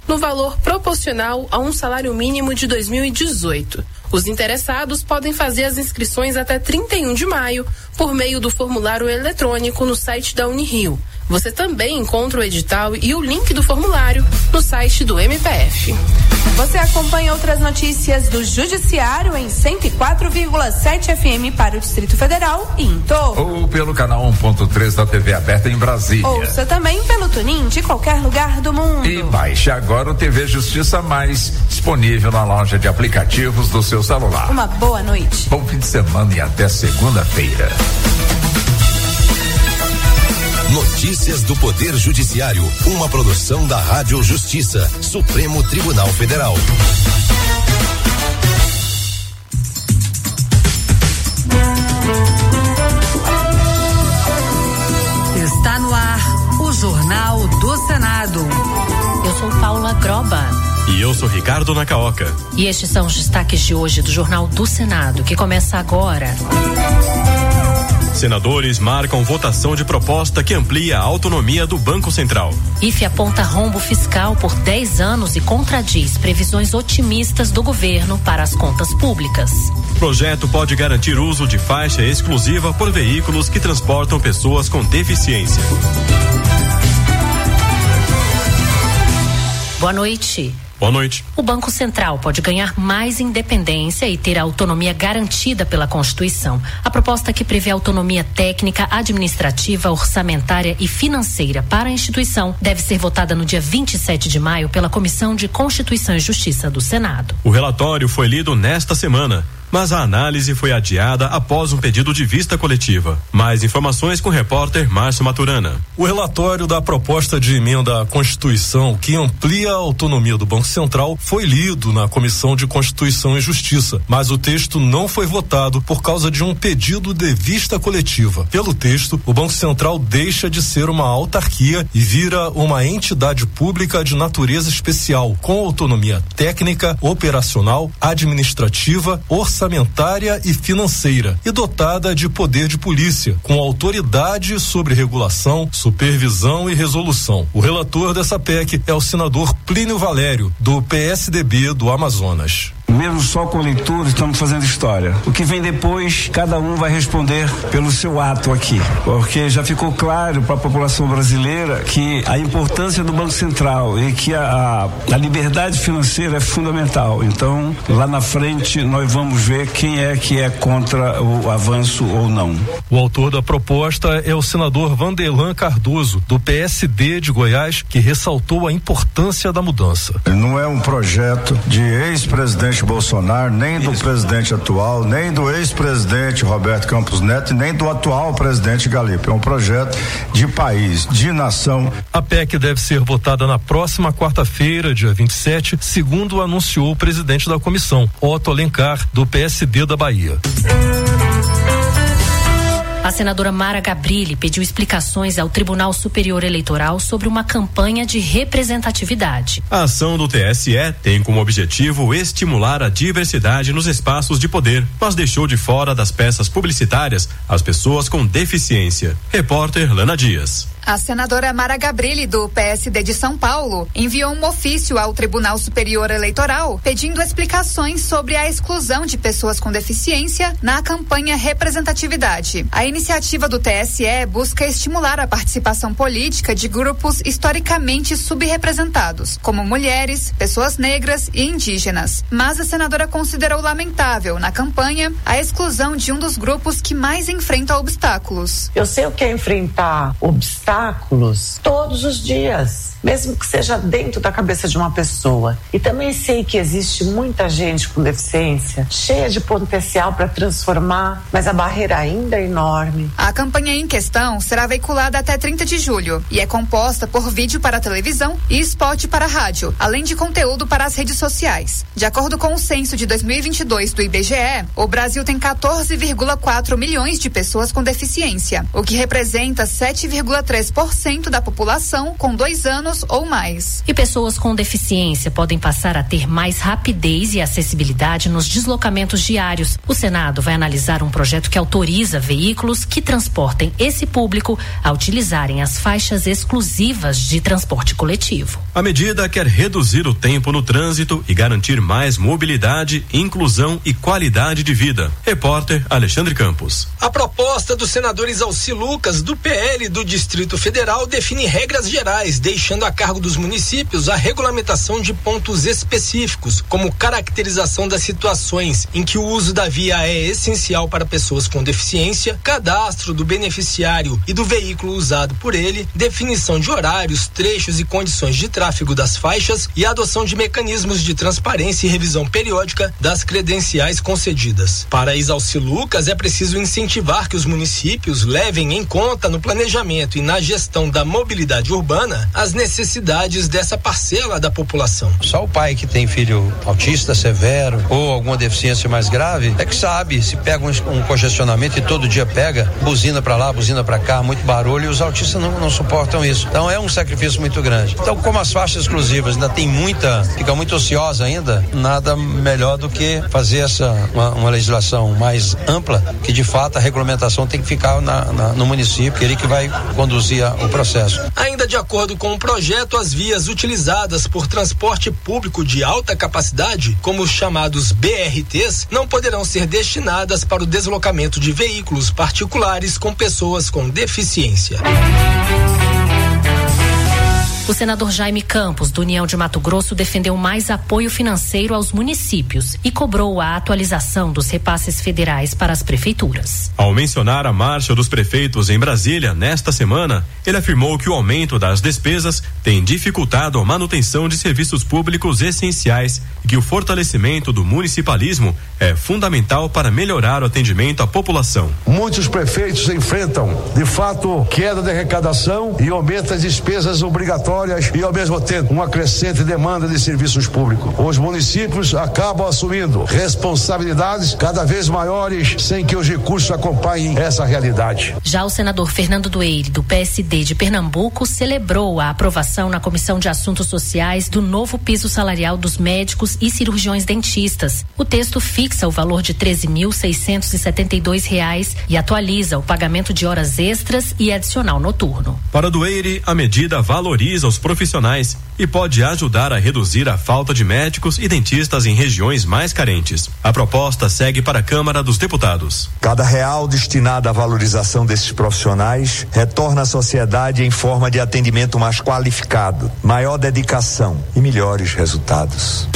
no valor proporcional a um salário mínimo de dois mil e dezoito. Os interessados podem fazer as inscrições até trinta e um de maio por meio do formulário eletrônico no site da Unirio. Você também encontra o edital e o link do formulário no site do M P F. Você acompanha outras notícias do Judiciário em cento e quatro vírgula sete F M para o Distrito Federal e em todo. Ou pelo canal um ponto três da T V aberta em Brasília. Ouça também pelo Tunin de qualquer lugar do mundo. E baixe agora o T V Justiça Mais, disponível na loja de aplicativos do seu celular. Uma boa noite. Bom fim de semana e até segunda-feira. Notícias do Poder Judiciário, uma produção da Rádio Justiça, Supremo Tribunal Federal. Está no ar o Jornal do Senado. Eu sou Paula Groba. E eu sou Ricardo Nacaoca. E estes são os destaques de hoje do Jornal do Senado, que começa agora. Senadores marcam votação de proposta que amplia a autonomia do Banco Central. I F E aponta rombo fiscal por dez anos e contradiz previsões otimistas do governo para as contas públicas. Projeto pode garantir uso de faixa exclusiva por veículos que transportam pessoas com deficiência. Boa noite. Boa noite. O Banco Central pode ganhar mais independência e ter a autonomia garantida pela Constituição. A proposta que prevê autonomia técnica, administrativa, orçamentária e financeira para a instituição deve ser votada no dia vinte e sete de maio pela Comissão de Constituição e Justiça do Senado. O relatório foi lido nesta semana, mas a análise foi adiada após um pedido de vista coletiva. Mais informações com o repórter Márcio Maturana. O relatório da proposta de emenda à Constituição que amplia a autonomia do Banco Central foi lido na Comissão de Constituição e Justiça, mas o texto não foi votado por causa de um pedido de vista coletiva. Pelo texto, o Banco Central deixa de ser uma autarquia e vira uma entidade pública de natureza especial, com autonomia técnica, operacional, administrativa, orçamentária orçamentária e financeira e dotada de poder de polícia, com autoridade sobre regulação, supervisão e resolução. O relator dessa P E C é o senador Plínio Valério, do P S D B do Amazonas. Mesmo só com leitura, estamos fazendo história. O que vem depois, cada um vai responder pelo seu ato aqui, porque já ficou claro para a população brasileira que a importância do Banco Central e que a, a, a liberdade financeira é fundamental. Então, lá na frente, nós vamos ver quem é que é contra o avanço ou não. O autor da proposta é o senador Vanderlan Cardoso, do P S D de Goiás, que ressaltou a importância da mudança. Não é um projeto de ex-presidente Bolsonaro, nem do presidente atual, nem do ex-presidente Roberto Campos Neto, nem do atual presidente Galipe. É um projeto de país, de nação. A P E C deve ser votada na próxima quarta-feira, dia vinte e sete, segundo anunciou o presidente da comissão, Otto Alencar, do P S D da Bahia. A senadora Mara Gabrilli pediu explicações ao Tribunal Superior Eleitoral sobre uma campanha de representatividade. A ação do T S E tem como objetivo estimular a diversidade nos espaços de poder, mas deixou de fora das peças publicitárias as pessoas com deficiência. Repórter Lana Dias. A senadora Mara Gabrilli, do P S D de São Paulo, enviou um ofício ao Tribunal Superior Eleitoral pedindo explicações sobre a exclusão de pessoas com deficiência na campanha Representatividade. A iniciativa do T S E busca estimular a participação política de grupos historicamente subrepresentados, como mulheres, pessoas negras e indígenas. Mas a senadora considerou lamentável, na campanha, a exclusão de um dos grupos que mais enfrenta obstáculos. Eu sei o que é enfrentar obstáculos todos os dias, mesmo que seja dentro da cabeça de uma pessoa. E também sei que existe muita gente com deficiência, cheia de potencial para transformar, mas a barreira ainda é enorme. A campanha em questão será veiculada até trinta de julho e é composta por vídeo para televisão e spot para rádio, além de conteúdo para as redes sociais. De acordo com o censo de dois mil e vinte e dois do I B G E, o Brasil tem quatorze vírgula quatro milhões de pessoas com deficiência, o que representa sete vírgula três por cento da população com dois anos quilômetros ou mais. E pessoas com deficiência podem passar a ter mais rapidez e acessibilidade nos deslocamentos diários. O Senado vai analisar um projeto que autoriza veículos que transportem esse público a utilizarem as faixas exclusivas de transporte coletivo. A medida quer reduzir o tempo no trânsito e garantir mais mobilidade, inclusão e qualidade de vida. Repórter Alexandre Campos. A proposta do senador Isalci Lucas, do P L do Distrito Federal, define regras gerais, deixando a cargo dos municípios a regulamentação de pontos específicos, como caracterização das situações em que o uso da via é essencial para pessoas com deficiência, cadastro do beneficiário e do veículo usado por ele, definição de horários, trechos e condições de tráfego das faixas e adoção de mecanismos de transparência e revisão periódica das credenciais concedidas. Para Isalci Lucas, é preciso incentivar que os municípios levem em conta no planejamento e na gestão da mobilidade urbana as necessidades dessa parcela da população. Só o pai que tem filho autista severo ou alguma deficiência mais grave é que sabe, se pega um, um congestionamento e todo dia pega, buzina para lá, buzina para cá, muito barulho, e os autistas não, não suportam isso. Então é um sacrifício muito grande. Então, como as faixas exclusivas ainda tem muita, fica muito ociosa ainda, nada melhor do que fazer essa uma, uma legislação mais ampla, que de fato a regulamentação tem que ficar na, na, no município, ele que vai conduzir a, o processo. Ainda de acordo com o projeto, as vias utilizadas por transporte público de alta capacidade, como os chamados B R Ts, não poderão ser destinadas para o deslocamento de veículos particulares com pessoas com deficiência. O senador Jaime Campos, do União de Mato Grosso, defendeu mais apoio financeiro aos municípios e cobrou a atualização dos repasses federais para as prefeituras. Ao mencionar a marcha dos prefeitos em Brasília nesta semana, ele afirmou que o aumento das despesas tem dificultado a manutenção de serviços públicos essenciais e que o fortalecimento do municipalismo é fundamental para melhorar o atendimento à população. Muitos prefeitos enfrentam, de fato, queda de arrecadação e aumento das despesas obrigatórias e, ao mesmo tempo, uma crescente demanda de serviços públicos. Os municípios acabam assumindo responsabilidades cada vez maiores sem que os recursos acompanhem essa realidade. Já o senador Fernando Dueire, do P S D de Pernambuco, celebrou a aprovação na Comissão de Assuntos Sociais do novo piso salarial dos médicos e cirurgiões dentistas. O texto fixa o valor de treze mil seiscentos e setenta e dois reais e atualiza o pagamento de horas extras e adicional noturno. Para Dueire, a medida valoriza aos profissionais e pode ajudar a reduzir a falta de médicos e dentistas em regiões mais carentes. A proposta segue para a Câmara dos Deputados. Cada real destinado à valorização desses profissionais retorna à sociedade em forma de atendimento mais qualificado, maior dedicação e melhores resultados.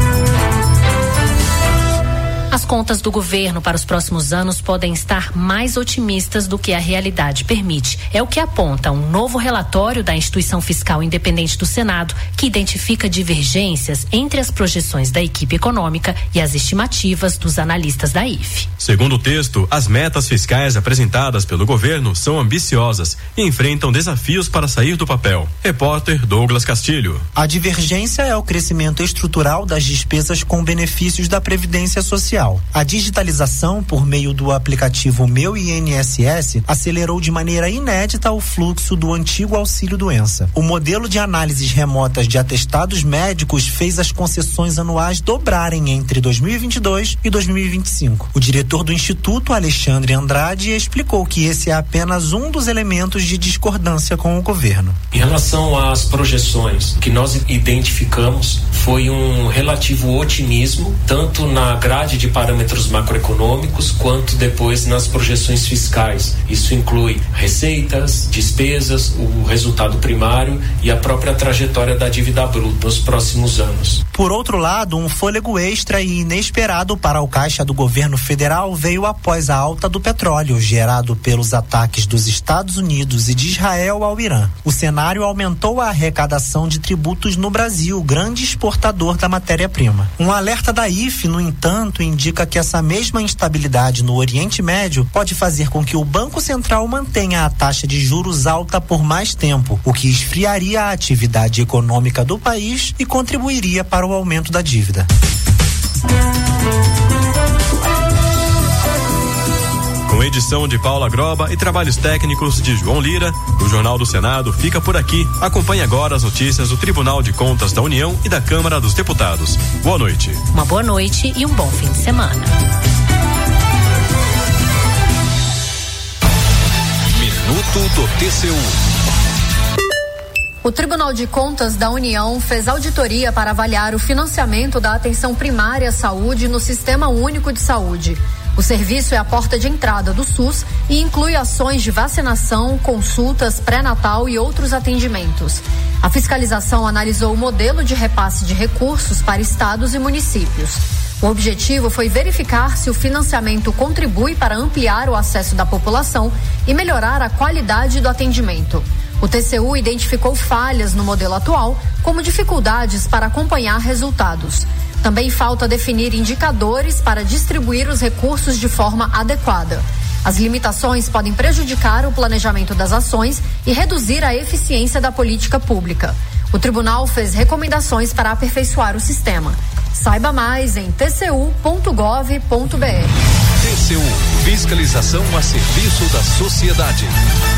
As contas do governo para os próximos anos podem estar mais otimistas do que a realidade permite. É o que aponta um novo relatório da Instituição Fiscal Independente do Senado, que identifica divergências entre as projeções da equipe econômica e as estimativas dos analistas da I F. Segundo o texto, as metas fiscais apresentadas pelo governo são ambiciosas e enfrentam desafios para sair do papel. Repórter Douglas Castilho. A divergência é o crescimento estrutural das despesas com benefícios da Previdência Social. A digitalização por meio do aplicativo Meu I N S S acelerou de maneira inédita o fluxo do antigo auxílio-doença. O modelo de análises remotas de atestados médicos fez as concessões anuais dobrarem entre dois mil e vinte e dois e dois mil e vinte e cinco. O diretor do Instituto, Alexandre Andrade, explicou que esse é apenas um dos elementos de discordância com o governo. Em relação às projeções que nós identificamos, foi um relativo otimismo, tanto na grade de parâmetros macroeconômicos quanto depois nas projeções fiscais. Isso inclui receitas, despesas, o resultado primário e a própria trajetória da dívida bruta nos próximos anos. Por outro lado, um fôlego extra e inesperado para o caixa do governo federal veio após a alta do petróleo gerado pelos ataques dos Estados Unidos e de Israel ao Irã. O cenário aumentou a arrecadação de tributos no Brasil, grande exportador da matéria-prima. Um alerta da I F, no entanto, indica que essa mesma instabilidade no Oriente Médio pode fazer com que o Banco Central mantenha a taxa de juros alta por mais tempo, o que esfriaria a atividade econômica do país e contribuiria para o aumento da dívida. Com edição de Paula Groba e trabalhos técnicos de João Lira, o Jornal do Senado fica por aqui. Acompanhe agora as notícias do Tribunal de Contas da União e da Câmara dos Deputados. Boa noite. Uma boa noite e um bom fim de semana. Minuto do T C U. O Tribunal de Contas da União fez auditoria para avaliar o financiamento da atenção primária à saúde no Sistema Único de Saúde. O serviço é a porta de entrada do SUS e inclui ações de vacinação, consultas, pré-natal e outros atendimentos. A fiscalização analisou o modelo de repasse de recursos para estados e municípios. O objetivo foi verificar se o financiamento contribui para ampliar o acesso da população e melhorar a qualidade do atendimento. O T C U identificou falhas no modelo atual, como dificuldades para acompanhar resultados. Também falta definir indicadores para distribuir os recursos de forma adequada. As limitações podem prejudicar o planejamento das ações e reduzir a eficiência da política pública. O tribunal fez recomendações para aperfeiçoar o sistema. Saiba mais em t c u ponto gov ponto b r. T C U, fiscalização a serviço da sociedade.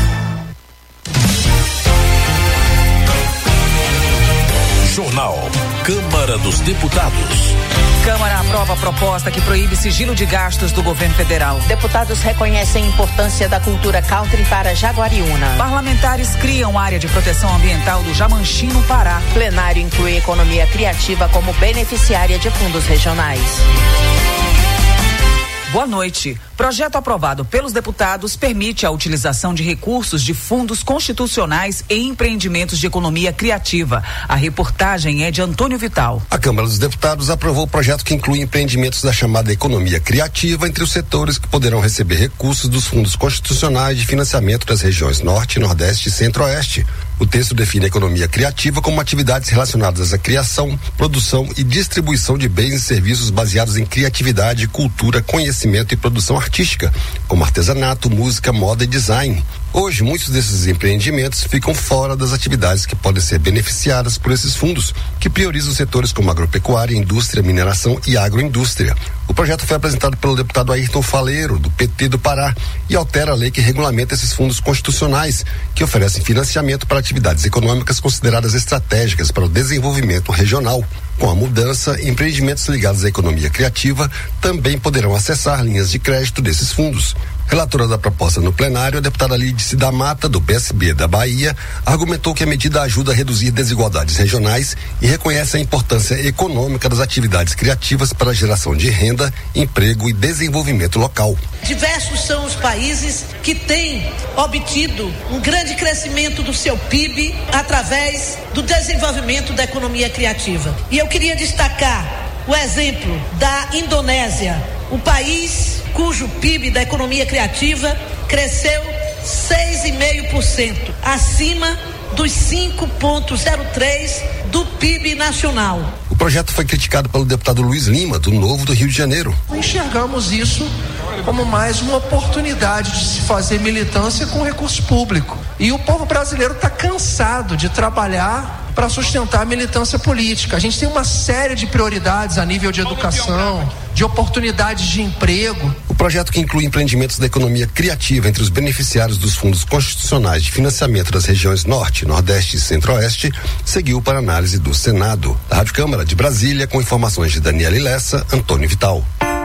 Jornal Câmara dos Deputados. Câmara aprova a proposta que proíbe sigilo de gastos do governo federal. Deputados reconhecem a importância da cultura country para Jaguariúna. Parlamentares criam área de proteção ambiental do Jamanchim, no Pará. Plenário inclui economia criativa como beneficiária de fundos regionais. Boa noite. Projeto aprovado pelos deputados permite a utilização de recursos de fundos constitucionais em empreendimentos de economia criativa. A reportagem é de Antônio Vital. A Câmara dos Deputados aprovou o projeto que inclui empreendimentos da chamada economia criativa entre os setores que poderão receber recursos dos fundos constitucionais de financiamento das regiões Norte, Nordeste e Centro-Oeste. O texto define a economia criativa como atividades relacionadas à criação, produção e distribuição de bens e serviços baseados em criatividade, cultura, conhecimento e produção artística, como artesanato, música, moda e design. Hoje, muitos desses empreendimentos ficam fora das atividades que podem ser beneficiadas por esses fundos, que priorizam setores como agropecuária, indústria, mineração e agroindústria. O projeto foi apresentado pelo deputado Ayrton Faleiro, do P T do Pará, e altera a lei que regulamenta esses fundos constitucionais, que oferecem financiamento para atividades econômicas consideradas estratégicas para o desenvolvimento regional. Com a mudança, empreendimentos ligados à economia criativa também poderão acessar linhas de crédito desses fundos. Relatora da proposta no plenário, a deputada Lídice da Mata, do P S B da Bahia, argumentou que a medida ajuda a reduzir desigualdades regionais e reconhece a importância econômica das atividades criativas para a geração de renda, emprego e desenvolvimento local. Diversos são os países que têm obtido um grande crescimento do seu P I B através do desenvolvimento da economia criativa. E eu queria destacar o exemplo da Indonésia, um país cujo P I B da economia criativa cresceu seis vírgula cinco por cento, acima dos cinco vírgula zero três por cento do P I B nacional. O projeto foi criticado pelo deputado Luiz Lima, do Novo do Rio de Janeiro. Enxergamos isso como mais uma oportunidade de se fazer militância com recurso público. E o povo brasileiro está cansado de trabalhar para sustentar a militância política. A gente tem uma série de prioridades a nível de educação, de oportunidades de emprego. O projeto, que inclui empreendimentos da economia criativa entre os beneficiários dos fundos constitucionais de financiamento das regiões Norte, Nordeste e Centro-Oeste, seguiu para análise do Senado. Da Rádio Câmara de Brasília, com informações de Daniela Lessa, Antônio Vital.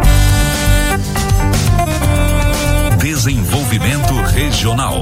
Desenvolvimento Regional.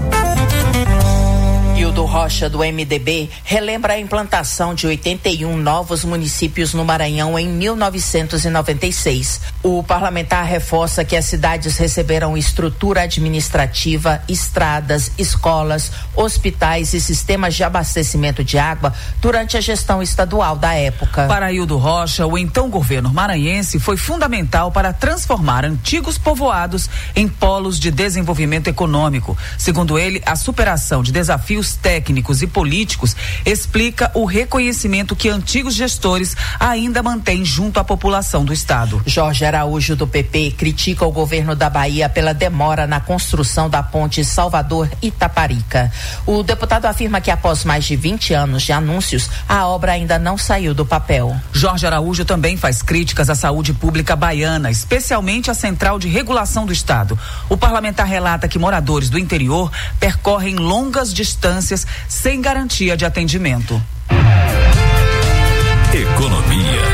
Hildo Rocha, do M D B, relembra a implantação de oitenta e um novos municípios no Maranhão em mil novecentos e noventa e seis. O parlamentar reforça que as cidades receberam estrutura administrativa, estradas, escolas, hospitais e sistemas de abastecimento de água durante a gestão estadual da época. Para Hildo Rocha, o então governo maranhense foi fundamental para transformar antigos povoados em polos de desenvolvimento econômico. Segundo ele, a superação de desafios técnicos e políticos, explica o reconhecimento que antigos gestores ainda mantêm junto à população do estado. Jorge Araújo, do P P, critica o governo da Bahia pela demora na construção da ponte Salvador-Itaparica. O deputado afirma que após mais de vinte anos de anúncios, a obra ainda não saiu do papel. Jorge Araújo também faz críticas à saúde pública baiana, especialmente à Central de Regulação do Estado. O parlamentar relata que moradores do interior percorrem longas distâncias sem garantia de atendimento. Economia.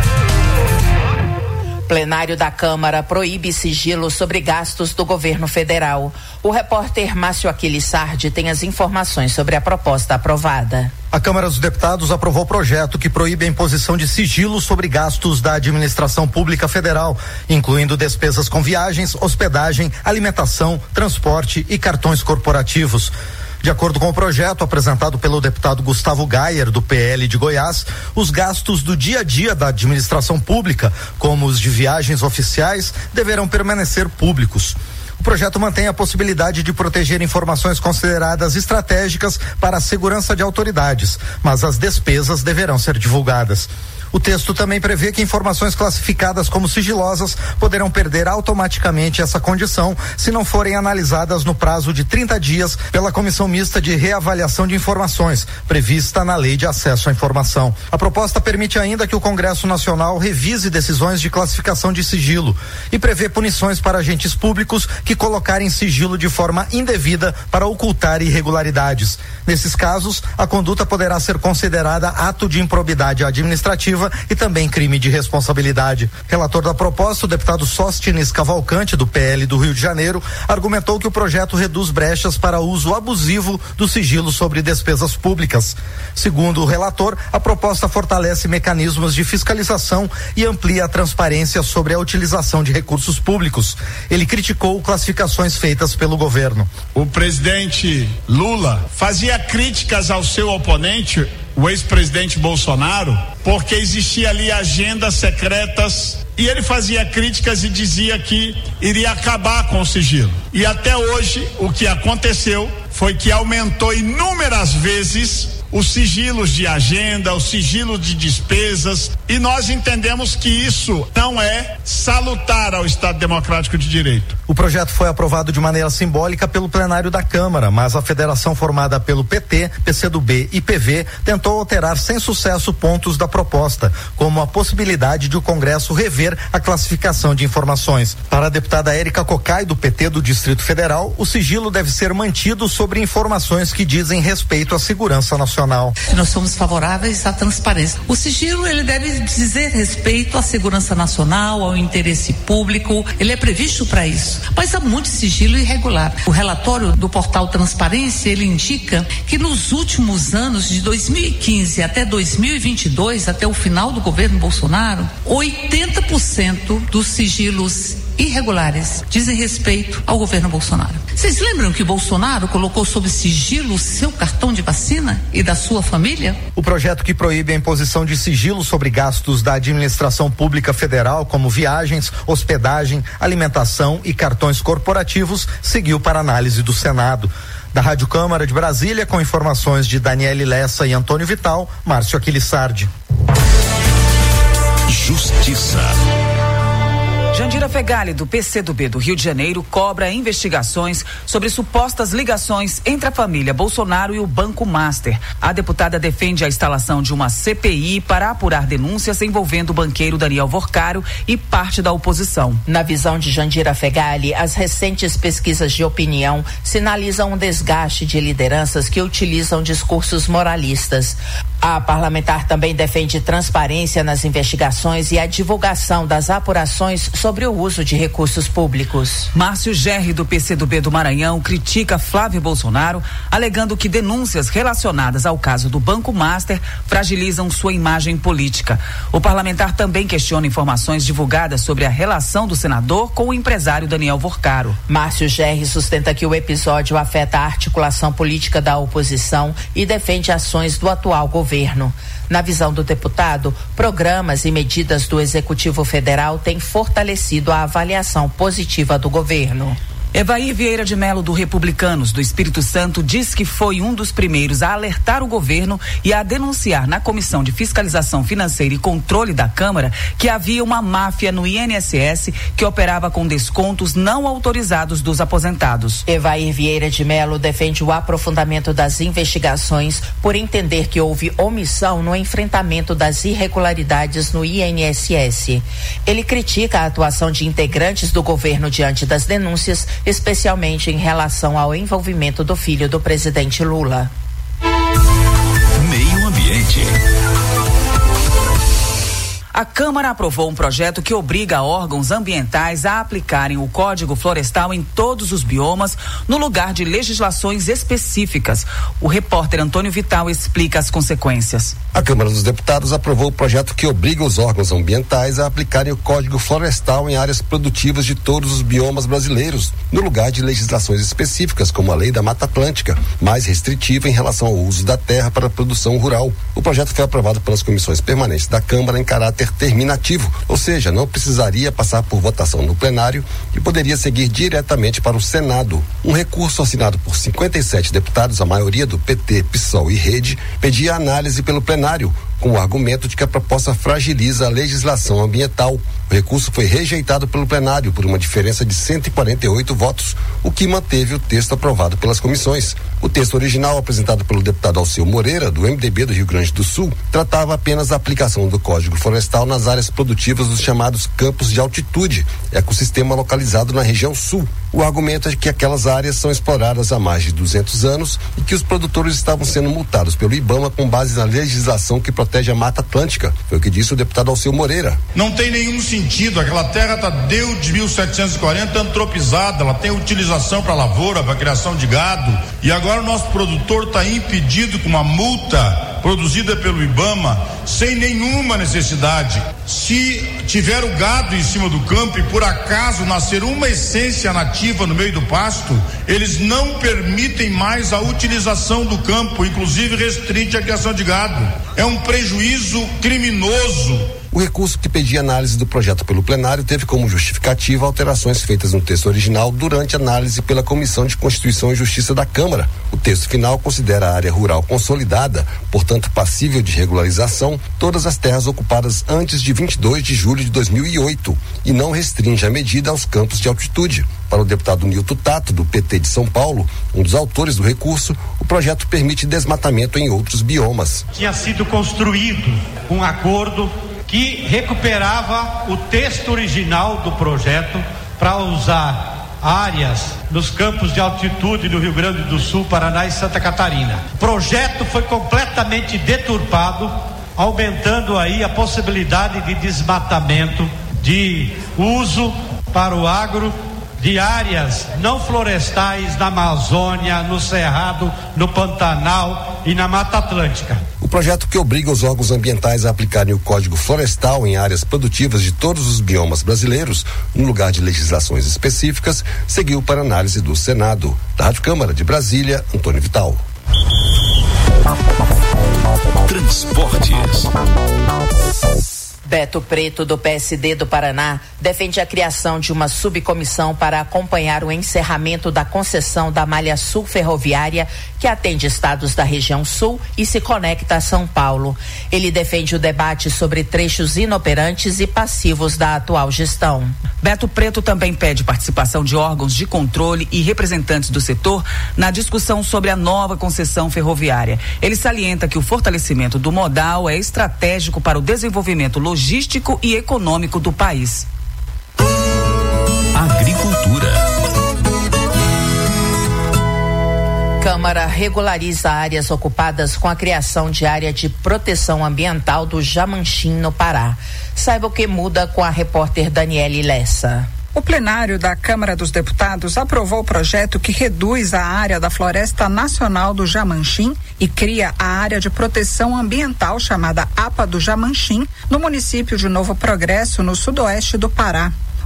Plenário da Câmara proíbe sigilo sobre gastos do governo federal. O repórter Márcio Aquiles Sardi tem as informações sobre a proposta aprovada. A Câmara dos Deputados aprovou o projeto que proíbe a imposição de sigilo sobre gastos da administração pública federal, incluindo despesas com viagens, hospedagem, alimentação, transporte e cartões corporativos. De acordo com o projeto apresentado pelo deputado Gustavo Gayer, do P L de Goiás, os gastos do dia a dia da administração pública, como os de viagens oficiais, deverão permanecer públicos. O projeto mantém a possibilidade de proteger informações consideradas estratégicas para a segurança de autoridades, mas as despesas deverão ser divulgadas. O texto também prevê que informações classificadas como sigilosas poderão perder automaticamente essa condição se não forem analisadas no prazo de trinta dias pela Comissão Mista de Reavaliação de Informações, prevista na Lei de Acesso à Informação. A proposta permite ainda que o Congresso Nacional revise decisões de classificação de sigilo e prevê punições para agentes públicos que colocarem sigilo de forma indevida para ocultar irregularidades. Nesses casos, a conduta poderá ser considerada ato de improbidade administrativa e também crime de responsabilidade. Relator da proposta, o deputado Sóstenes Cavalcante, do P L do Rio de Janeiro, argumentou que o projeto reduz brechas para uso abusivo do sigilo sobre despesas públicas. Segundo o relator, a proposta fortalece mecanismos de fiscalização e amplia a transparência sobre a utilização de recursos públicos. Ele criticou classificações feitas pelo governo. O presidente Lula fazia críticas ao seu oponente, o ex-presidente Bolsonaro, porque existia ali agendas secretas e ele fazia críticas e dizia que iria acabar com o sigilo. E até hoje o que aconteceu foi que aumentou inúmeras vezes os sigilos de agenda, os sigilos de despesas, e nós entendemos que isso não é salutar ao Estado Democrático de Direito. O projeto foi aprovado de maneira simbólica pelo plenário da Câmara, mas a federação formada pelo P T, P C do B e P V tentou alterar sem sucesso pontos da proposta, como a possibilidade de o Congresso rever a classificação de informações. Para a deputada Érica Cocai, do P T do Distrito Federal, o sigilo deve ser mantido sobre informações que dizem respeito à segurança nacional. Nós somos favoráveis à transparência. O sigilo, ele deve dizer respeito à segurança nacional, ao interesse público, ele é previsto para isso. Mas há muito sigilo irregular. O relatório do portal Transparência, ele indica que nos últimos anos, de dois mil e quinze até dois mil e vinte e dois, até o final do governo Bolsonaro, oitenta por cento dos sigilos irregulares dizem respeito ao governo Bolsonaro. Vocês lembram que Bolsonaro colocou sob sigilo o seu cartão de vacina e da sua família? O projeto que proíbe a imposição de sigilo sobre gastos da administração pública federal, como viagens, hospedagem, alimentação e cartões corporativos, seguiu para análise do Senado. Da Rádio Câmara de Brasília, com informações de Daniele Lessa e Antônio Vital, Márcio Aquiles Sardi. Justiça. Jandira Fegali, do P C do B do Rio de Janeiro, cobra investigações sobre supostas ligações entre a família Bolsonaro e o Banco Master. A deputada defende a instalação de uma C P I para apurar denúncias envolvendo o banqueiro Daniel Vorcaro e parte da oposição. Na visão de Jandira Fegali, as recentes pesquisas de opinião sinalizam um desgaste de lideranças que utilizam discursos moralistas. A parlamentar também defende transparência nas investigações e a divulgação das apurações sobre o uso de recursos públicos. Márcio Gerri, do P C do B do Maranhão, critica Flávio Bolsonaro, alegando que denúncias relacionadas ao caso do Banco Master fragilizam sua imagem política. O parlamentar também questiona informações divulgadas sobre a relação do senador com o empresário Daniel Vorcaro. Márcio Gerri sustenta que o episódio afeta a articulação política da oposição e defende ações do atual governo. Governo. Na visão do deputado, programas e medidas do Executivo Federal têm fortalecido a avaliação positiva do governo. Evair Vieira de Mello, do Republicanos do Espírito Santo, diz que foi um dos primeiros a alertar o governo e a denunciar na Comissão de Fiscalização Financeira e Controle da Câmara que havia uma máfia no I N S S que operava com descontos não autorizados dos aposentados. Evair Vieira de Mello defende o aprofundamento das investigações por entender que houve omissão no enfrentamento das irregularidades no I N S S. Ele critica a atuação de integrantes do governo diante das denúncias, especialmente em relação ao envolvimento do filho do presidente Lula. Meio Ambiente. A Câmara aprovou um projeto que obriga órgãos ambientais a aplicarem o Código Florestal em todos os biomas, no lugar de legislações específicas. O repórter Antônio Vital explica as consequências. A Câmara dos Deputados aprovou o projeto que obriga os órgãos ambientais a aplicarem o Código Florestal em áreas produtivas de todos os biomas brasileiros, no lugar de legislações específicas, como a Lei da Mata Atlântica, mais restritiva em relação ao uso da terra para a produção rural. O projeto foi aprovado pelas comissões permanentes da Câmara em caráter terminativo, ou seja, não precisaria passar por votação no plenário e poderia seguir diretamente para o Senado. Um recurso assinado por cinquenta e sete deputados, a maioria do P T, PSOL e Rede, pedia análise pelo plenário, com o argumento de que a proposta fragiliza a legislação ambiental. O recurso foi rejeitado pelo plenário por uma diferença de cento e quarenta e oito votos, o que manteve o texto aprovado pelas comissões. O texto original, apresentado pelo deputado Alceu Moreira, do M D B do Rio Grande do Sul, tratava apenas da aplicação do Código Florestal nas áreas produtivas dos chamados campos de altitude, ecossistema localizado na região sul. O argumento é que aquelas áreas são exploradas há mais de duzentos anos e que os produtores estavam sendo multados pelo IBAMA com base na legislação que protege a Mata Atlântica. Foi o que disse o deputado Alceu Moreira. Não tem nenhum sentido, aquela terra está desde mil setecentos e quarenta antropizada, ela tem utilização para lavoura, para criação de gado, e agora o nosso produtor está impedido com uma multa produzida pelo IBAMA sem nenhuma necessidade. Se tiver o gado em cima do campo e por acaso nascer uma essência nativa no meio do pasto, eles não permitem mais a utilização do campo, inclusive restringe a criação de gado. É um prejuízo criminoso. O recurso que pedia análise do projeto pelo plenário teve como justificativa alterações feitas no texto original durante análise pela Comissão de Constituição e Justiça da Câmara. O texto final considera a área rural consolidada, portanto passível de regularização, todas as terras ocupadas antes de vinte e dois de julho de dois mil e oito e não restringe a medida aos campos de altitude. Para o deputado Nilton Tato, do P T de São Paulo, um dos autores do recurso, o projeto permite desmatamento em outros biomas. Tinha sido construído um acordo que recuperava o texto original do projeto para usar áreas nos campos de altitude do Rio Grande do Sul, Paraná e Santa Catarina. O projeto foi completamente deturpado, aumentando aí a possibilidade de desmatamento, de uso para o agro de áreas não florestais na Amazônia, no Cerrado, no Pantanal e na Mata Atlântica. O projeto que obriga os órgãos ambientais a aplicarem o Código Florestal em áreas produtivas de todos os biomas brasileiros, no lugar de legislações específicas, seguiu para análise do Senado. Da Rádio Câmara de Brasília, Antônio Vital. Transportes. Beto Preto, do P S D do Paraná, defende a criação de uma subcomissão para acompanhar o encerramento da concessão da malha sul ferroviária que atende estados da região sul e se conecta a São Paulo. Ele defende o debate sobre trechos inoperantes e passivos da atual gestão. Beto Preto também pede participação de órgãos de controle e representantes do setor na discussão sobre a nova concessão ferroviária. Ele salienta que o fortalecimento do modal é estratégico para o desenvolvimento logístico e econômico do país. Agricultura. Câmara regulariza áreas ocupadas com a criação de área de proteção ambiental do Jamanchim, no Pará. Saiba o que muda com a repórter Daniele Lessa. O plenário da Câmara dos Deputados aprovou o projeto que reduz a área da Floresta Nacional do Jamanchim e cria a área de proteção ambiental chamada APA do Jamanchim, no município de Novo Progresso, no sudoeste do Pará.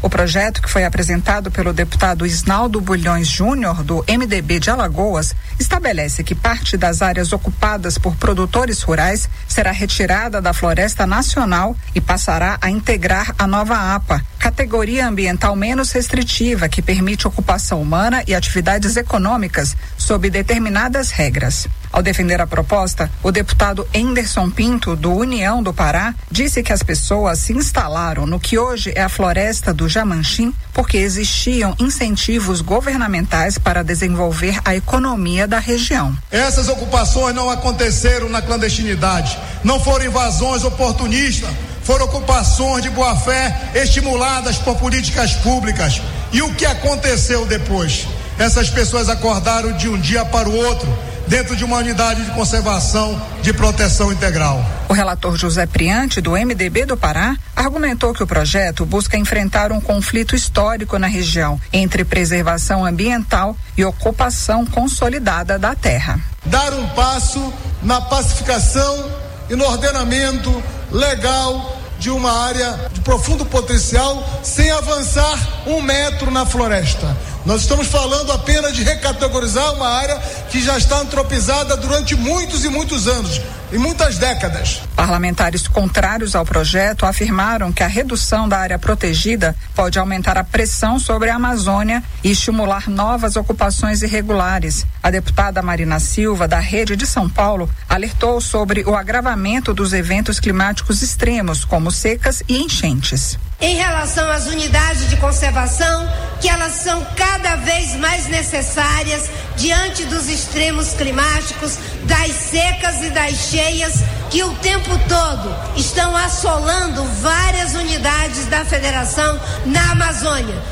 O projeto, que foi apresentado pelo deputado Isnaldo Bulhões Júnior, do M D B de Alagoas, estabelece que parte das áreas ocupadas por produtores rurais será retirada da Floresta Nacional e passará a integrar a nova A P A, categoria ambiental menos restritiva que permite ocupação humana e atividades econômicas sob determinadas regras. Ao defender a proposta, o deputado Enderson Pinto, do União do Pará, disse que as pessoas se instalaram no que hoje é a floresta do Jamanchim porque existiam incentivos governamentais para desenvolver a economia da região. Essas ocupações não aconteceram na clandestinidade, não foram invasões oportunistas, foram ocupações de boa-fé estimuladas por políticas públicas. E o que aconteceu depois? Essas pessoas acordaram de um dia para o outro, dentro de uma unidade de conservação de proteção integral. O relator José Priante, do M D B do Pará, argumentou que o projeto busca enfrentar um conflito histórico na região entre preservação ambiental e ocupação consolidada da terra. Dar um passo na pacificação e no ordenamento legal de uma área de profundo potencial sem avançar um metro na floresta. Nós estamos falando apenas de recategorizar uma área que já está antropizada durante muitos e muitos anos, e muitas décadas. Parlamentares contrários ao projeto afirmaram que a redução da área protegida pode aumentar a pressão sobre a Amazônia e estimular novas ocupações irregulares. A deputada Marina Silva, da Rede de São Paulo, alertou sobre o agravamento dos eventos climáticos extremos, como secas e enchentes. Em relação às unidades de conservação, que elas são cada vez mais necessárias diante dos extremos climáticos, das secas e das cheias que o tempo todo estão assolando várias unidades da Federação na Amazônia.